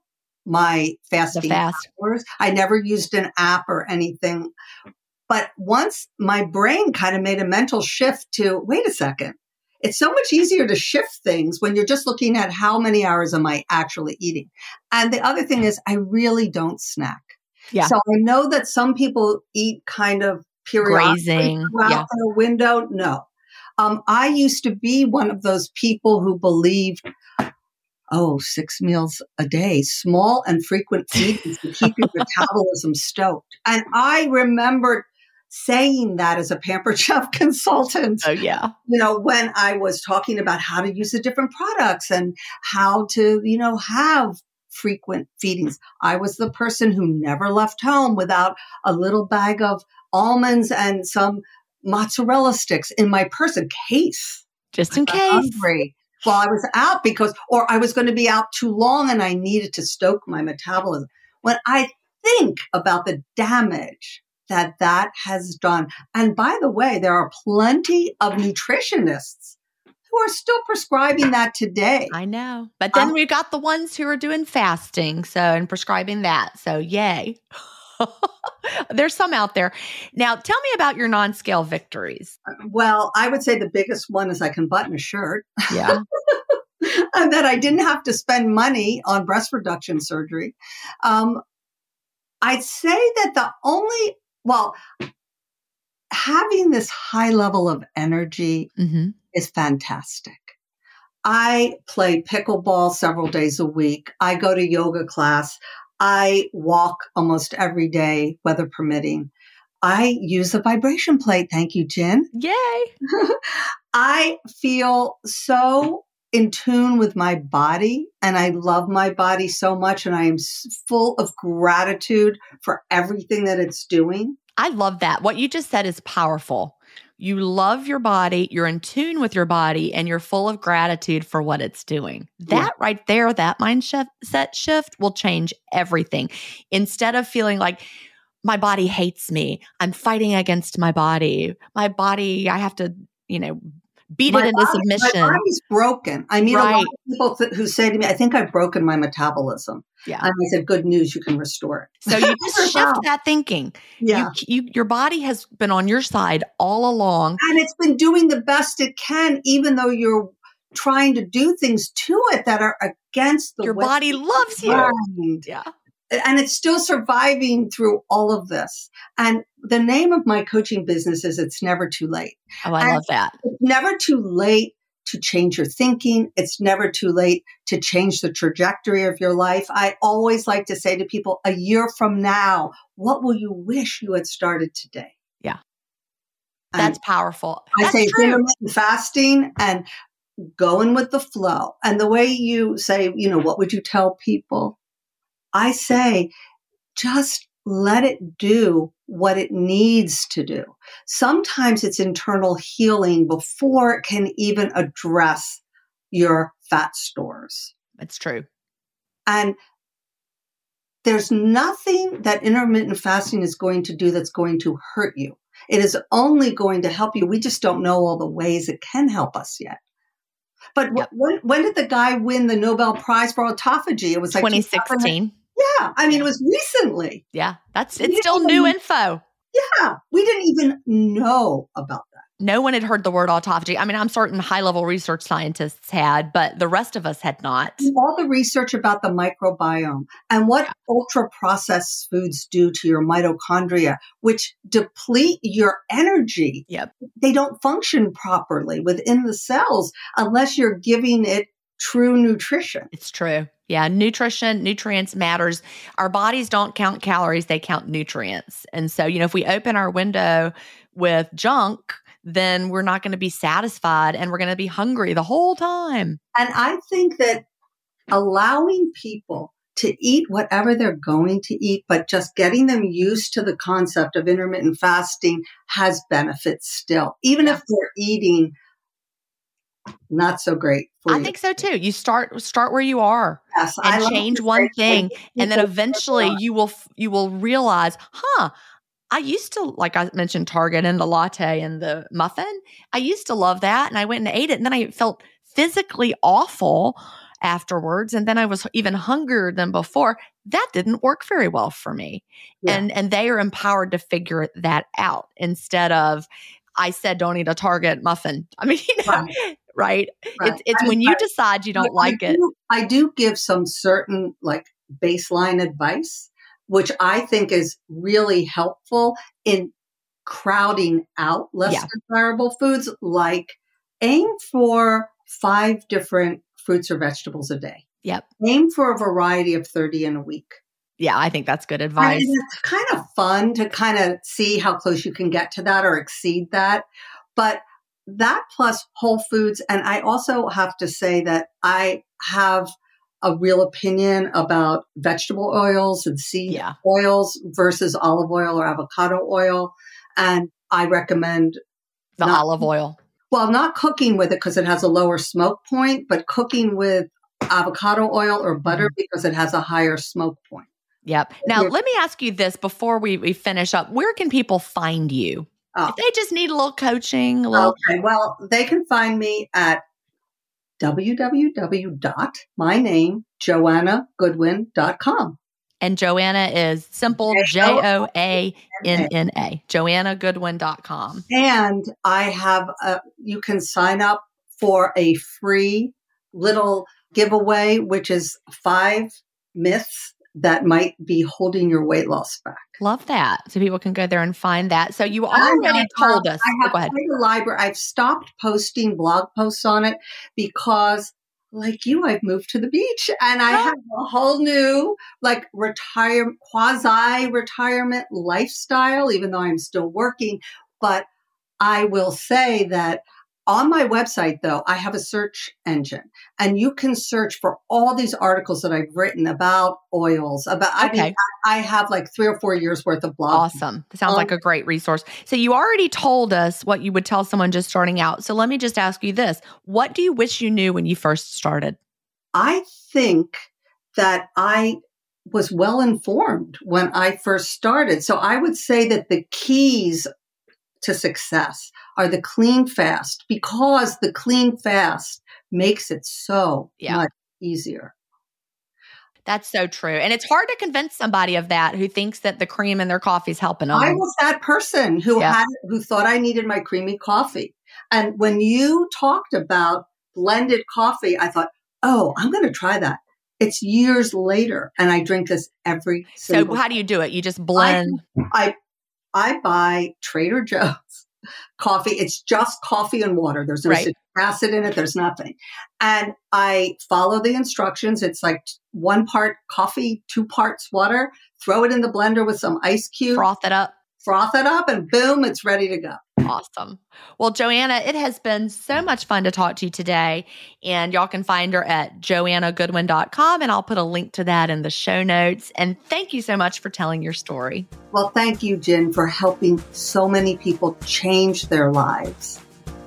my fasting The fast. hours. I never used an app or anything. But once my brain kind of made a mental shift to, wait a second, it's so much easier to shift things when you're just looking at how many hours am I actually eating. And the other thing is I really don't snack. Yeah. So I know that some people eat kind of periodically Grazing. throughout Yeah. their window. No. Um, I used to be one of those people who believed, oh, six meals a day, small and frequent feedings to keep your metabolism stoked. And I remember saying that as a Pampered Chef consultant. Oh, yeah. You know, when I was talking about how to use the different products and how to, you know, have frequent feedings. I was the person who never left home without a little bag of almonds and some mozzarella sticks in my purse in case. Just in I case. was hungry while I was out because, or I was going to be out too long and I needed to stoke my metabolism. When I think about the damage that that has done, and by the way, there are plenty of nutritionists who are still prescribing that today. I know. But then Um, we've got the ones who are doing fasting, so and prescribing that. So yay. There's some out there. Now, tell me about your non-scale victories. Well, I would say the biggest one is I can button a shirt. Yeah. And that I didn't have to spend money on breast reduction surgery. Um, I'd say that the only, well, having this high level of energy Mm-hmm. is fantastic. I play pickleball several days a week. I go to yoga class. I walk almost every day, weather permitting. I use a vibration plate. Thank you, Jen. Yay. I feel so in tune with my body and I love my body so much and I am s- full of gratitude for everything that it's doing. I love that. What you just said is powerful. You love your body, you're in tune with your body, and you're full of gratitude for what it's doing. That Yeah. right there, that mindset shift will change everything. Instead of feeling like my body hates me, I'm fighting against my body. My body, I have to, you know, beat My it into body- submission. My body's broken. I mean, a lot Right. of people th- who say to me, I think I've broken my metabolism. Yeah. And I said, good news, you can restore it. So you just shift Wow. that thinking. Yeah. You, you, your body has been on your side all along. And it's been doing the best it can, even though you're trying to do things to it that are against the Your way body it's loves you. designed. Yeah. And it's still surviving through all of this. And the name of my coaching business is It's Never Too Late. Oh, I And love that. It's never too late to change your thinking. It's never too late to change the trajectory of your life. I always like to say to people, a year from now, what will you wish you had started today? Yeah. And That's powerful. I That's say it's true. intermittent fasting and going with the flow. And the way you say, you know, what would you tell people? I say, just let it do what it needs to do. Sometimes it's internal healing before it can even address your fat stores. It's true. And there's nothing that intermittent fasting is going to do that's going to hurt you. It is only going to help you. We just don't know all the ways it can help us yet. But Yep. when, when did the guy win the Nobel Prize for autophagy? It was like twenty sixteen. Yeah, I mean, it was recently. Yeah. That's We it's still didn't new even- info. Yeah, we didn't even know about that. No one had heard the word autophagy. I mean, I'm certain high-level research scientists had, but the rest of us had not. All the research about the microbiome and what ultra processed foods do to your mitochondria, which deplete your energy. Yep. They don't function properly within the cells unless you're giving it true nutrition. It's true. Yeah, nutrition, nutrients matters. Our bodies don't count calories, they count nutrients. And so, you know, if we open our window with junk, then we're not going to be satisfied and we're going to be hungry the whole time. And I think that allowing people to eat whatever they're going to eat, but just getting them used to the concept of intermittent fasting has benefits still, even Yeah. if they're eating not so great for I you. think so too. You start start where you are Yes, I and love change to one say thing, and then people eventually realize- you will f- you will realize, huh? I used to, like I mentioned, Target and the latte and the muffin. I used to love that, and I went and ate it, and then I felt physically awful afterwards. And then I was even hungrier than before. That didn't work very well for me. Yeah. And, and they are empowered to figure that out instead of, I said, don't eat a Target muffin. I mean, you know, right. right? right. It's, it's when you right. decide you don't I, like I it. Do, I do give some certain like baseline advice, which I think is really helpful in crowding out less yeah. desirable foods, like aim for five different fruits or vegetables a day. Yep. Aim for a variety of thirty in a week. Yeah, I think that's good advice. I mean, it's kind of fun to kind of see how close you can get to that or exceed that. But that plus whole foods. And I also have to say that I have a real opinion about vegetable oils and seed yeah. oils versus olive oil or avocado oil. And I recommend the not, olive oil. Well, not cooking with it because it has a lower smoke point, but cooking with avocado oil or butter mm-hmm. because it has a higher smoke point. Yep. Now, You're, let me ask you this before we, we finish up. Where can people find you? Oh. If they just need a little coaching. A little- okay. Well, they can find me at w w w dot my name joanna goodwin dot com. And Joanna is simple, J O A N N A, joanna goodwin dot com. And I have, a, you can sign up for a free little giveaway, which is five myths that might be holding your weight loss back. Love that. So people can go there and find that. So you already have, told us. I have oh, go ahead. quite a library. I've stopped posting blog posts on it because like you, I've moved to the beach and I have a whole new like retire, quasi retirement lifestyle, even though I'm still working. But I will say that on my website, though, I have a search engine and you can search for all these articles that I've written about oils, about, okay. I mean, I have like three or four years worth of blogs. Awesome. Sounds um, like a great resource. So you already told us what you would tell someone just starting out. So let me just ask you this. What do you wish you knew when you first started? I think that I was well informed when I first started. So I would say that the keys to success are the clean fast, because the clean fast makes it so yeah. much easier. That's so true. And it's hard to convince somebody of that who thinks that the cream in their coffee is helping them. I was that person who yeah. had who thought I needed my creamy coffee. And when you talked about blended coffee, I thought, oh, I'm going to try that. It's years later, and I drink this every single So how do you do it? You just blend? I, I I buy Trader Joe's coffee. It's just coffee and water. There's no right. citric acid in it. There's nothing. And I follow the instructions. It's like one part coffee, two parts water. Throw it in the blender with some ice cubes. Froth it up. Froth it up and boom, it's ready to go. Awesome. Well, Joanna, it has been so much fun to talk to you today. And y'all can find her at joanna goodwin dot com. And I'll put a link to that in the show notes. And thank you so much for telling your story. Well, thank you, Jen, for helping so many people change their lives.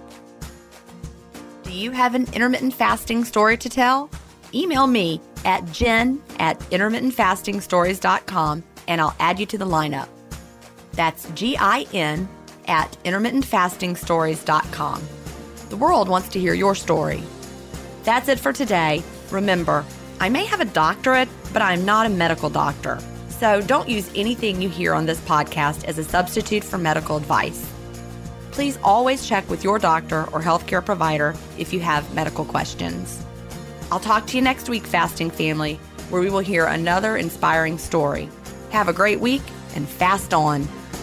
Do you have an intermittent fasting story to tell? Email me at jen at intermittent fasting stories dot com and I'll add you to the lineup. That's G I N at intermittent fasting stories dot com. The world wants to hear your story. That's it for today. Remember, I may have a doctorate, but I'm not a medical doctor. So don't use anything you hear on this podcast as a substitute for medical advice. Please always check with your doctor or healthcare provider if you have medical questions. I'll talk to you next week, Fasting Family, where we will hear another inspiring story. Have a great week and fast on.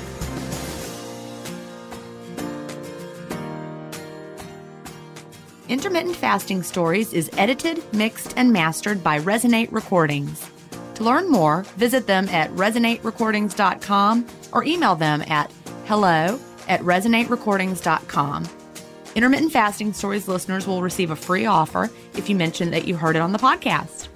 Intermittent Fasting Stories is edited, mixed, and mastered by Resonate Recordings. To learn more, visit them at resonate recordings dot com or email them at hello at resonate recordings dot com. Intermittent Fasting Stories listeners will receive a free offer if you mention that you heard it on the podcast.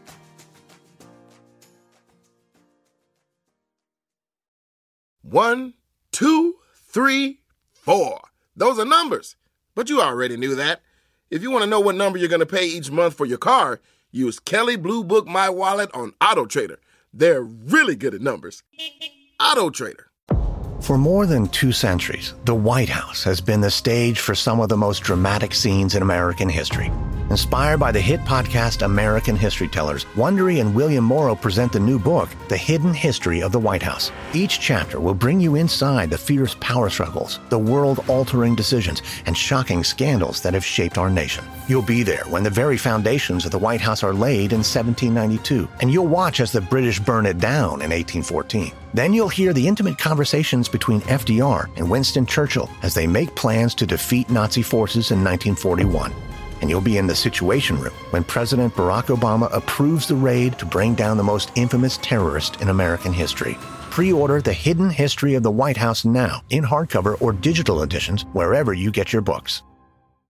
One, two, three, four. Those are numbers, but you already knew that. If you want to know what number you're going to pay each month for your car, use Kelley Blue Book My Wallet on AutoTrader. They're really good at numbers. AutoTrader. For more than two centuries, the White House has been the stage for some of the most dramatic scenes in American history. Inspired by the hit podcast American History Tellers, Wondery and William Morrow present the new book, The Hidden History of the White House. Each chapter will bring you inside the fierce power struggles, the world-altering decisions, and shocking scandals that have shaped our nation. You'll be there when the very foundations of the White House are laid in seventeen ninety-two, and you'll watch as the British burn it down in eighteen fourteen. Then you'll hear the intimate conversations between F D R and Winston Churchill as they make plans to defeat Nazi forces in nineteen forty-one. And you'll be in the Situation Room when President Barack Obama approves the raid to bring down the most infamous terrorist in American history. Pre-order The Hidden History of the White House now in hardcover or digital editions wherever you get your books.